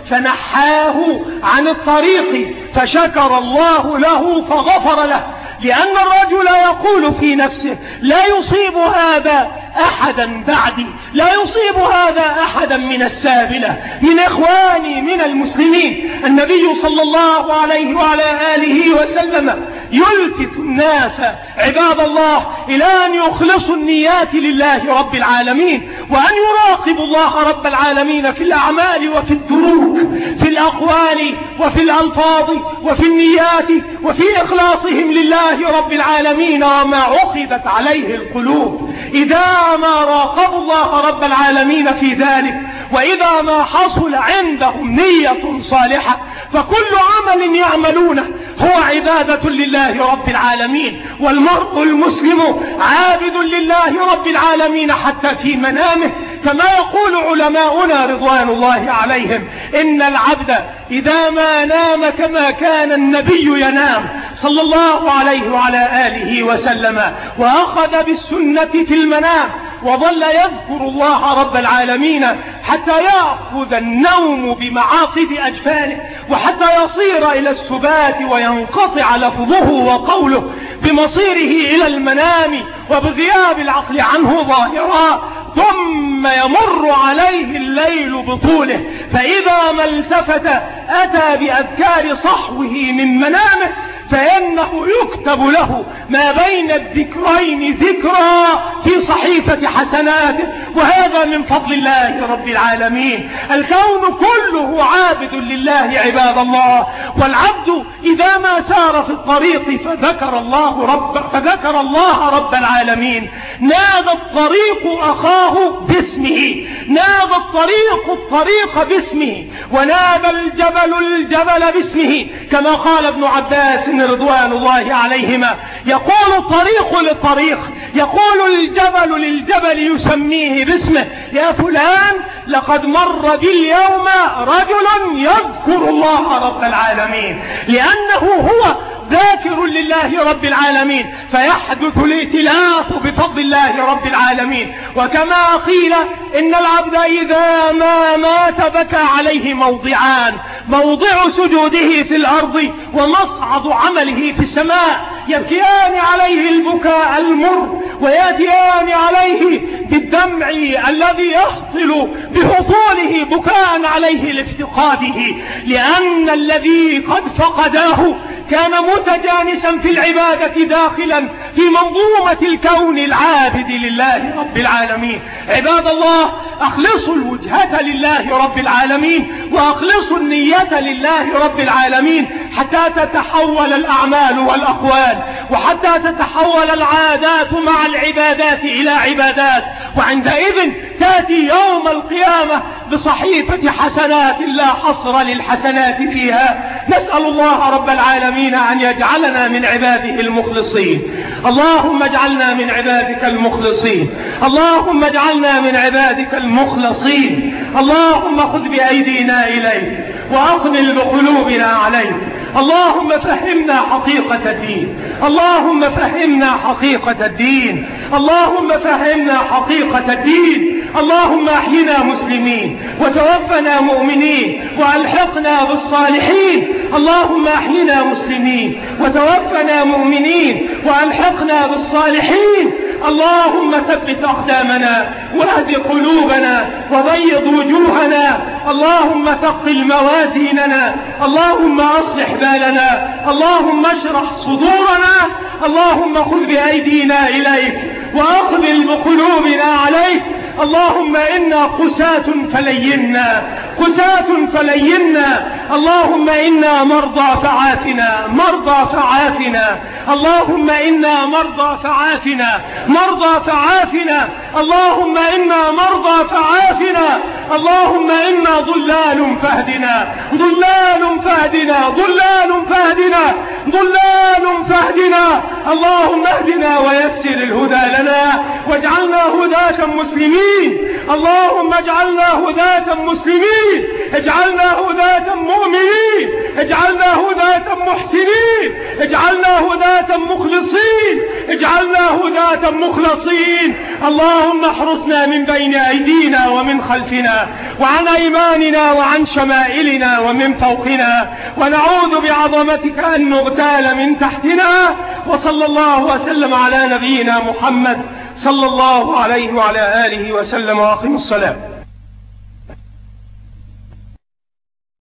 فنحاه عن الطريق فشكر الله له فغفر له، لأن الرجل يقول في نفسه لا يصيب هذا أحدا بعدي، لا يصيب هذا أحدا من السابلة من إخواني من المسلمين. النبي صلى الله عليه وعلى آله وسلم يلفت الناس عباد الله إلى أن يخلصوا النيات لله رب العالمين، وأن يراقبوا الله رب العالمين في الأعمال وفي التروك، في الأقوال وفي الألفاظ وفي النيات وفي إخلاصهم لله رب العالمين وما عقدت عليه القلوب. إذا ما راقبوا الله رب العالمين في ذلك، وإذا ما حصل عندهم نية صالحة، فكل عمل يعملونه هو عبادة لله رب العالمين. والمرء المسلم عابد لله رب العالمين حتى في منامه، كما يقول علماؤنا رضوان الله عليهم إن العبد إذا ما نام كما كان النبي ينام صلى الله عليه وعلى آله وسلم، وأخذ بالسنة في المنام وظل يذكر الله رب العالمين حتى يأخذ النوم بمعاقد أجفانه، وحتى يصير إلى السبات وينقطع لفظه وقوله بمصيره إلى المنام وبغياب العقل عنه ظاهرا، ثم يمر عليه الليل بطوله، فإذا ما التفت أتى بأذكار صحوه من منامه، فإنه يكتب له ما بين الذكرين ذكرى في صحيفة حسناته، وهذا من فضل الله رب العالمين. الكون كله عابد لله عباد الله، والعبد إذا ما سار في الطريق فذكر الله رب فذكر الله رب العالمين نادى الطريق أخاه باسمه، نادى الطريق الطريق باسمه، ونادى الجبل الجبل باسمه، كما قال ابن عباس رضوان الله عليهما يقول الطريق للطريق، يقول الجبل للجبل يسميه باسمه: يا فلان لقد مر بي اليوم رجل يذكر الله رب العالمين، لأنه هو ذاكر لله رب العالمين فيحدث الائتلاف بفضل الله رب العالمين. وكما قيل إن العبد إذا ما مات بكى عليه موضعان: موضع سجوده في الأرض ومصعد عمله في السماء، يبكيان عليه البكاء المر ويأتيان عليه بالدمع الذي يهطل بهطوله بكاء عليه لافتقاده، لأن الذي قد فقداه كان متجانسا في العبادة داخلا في منظومة الكون العابد لله رب العالمين. عباد الله، أخلصوا الوجهة لله رب العالمين وأخلصوا النية لله رب العالمين حتى تتحول الأعمال والأقوال، وحتى تتحول العادات مع العبادات إلى عبادات، وعندئذ تأتي يوم القيامة بصحيفة حسنات لا حصر للحسنات فيها. نسأل الله رب العالمين أن يجعلنا من عباده المخلصين. اللهم اجعلنا من عبادك المخلصين، اللهم اجعلنا من عبادك المخلصين. اللهم خذ بأيدينا إليك وأقبل بقلوبنا عليك. اللهم فهمنا حقيقة الدين، اللهم فهمنا حقيقة الدين، اللهم فهمنا حقيقة الدين. اللهم احينا مسلمين وتوفنا مؤمنين وألحقنا بالصالحين. اللهم احينا مسلمين وتوفنا مؤمنين وألحقنا بالصالحين. اللهم ثبت أقدامنا واهد قلوبنا وبيض وجوهنا. اللهم ثقل موازيننا، اللهم أصلح بالنا، اللهم اشرح صدورنا. اللهم خذ بأيدينا إليك وأقبل بقلوبنا عليك. اللهم إنا قساة فلينا، قساة فلينا. اللهم إنا مرضى فعافنا، مرضى فعافنا. اللهم إنا مرضى فعافنا، مرضى فعافنا. اللهم إنا مرضى فعافنا. اللهم إنا ضلال فاهدنا، ضلال فاهدنا، ضلال فاهدنا، ضلال فاهدنا. اللهم اهدنا ويسر الهدى لنا واجعلنا هداة مسلمين. اللهم اجعلنا هداة مسلمين، اجعلنا هداة مؤمنين، اجعلنا هداة محسنين، اجعلنا هداة مخلصين، اجعلنا هداة مخلصين. اللهم احرسنا من بين أيدينا ومن خلفنا وعن أيماننا وعن شمائلنا ومن فوقنا، ونعوذ بعظمتك أن نغتال من تحتنا. وصلى الله وسلم على نبينا محمد صلى الله عليه وعلى آله وسلم. وأقم الصلاة.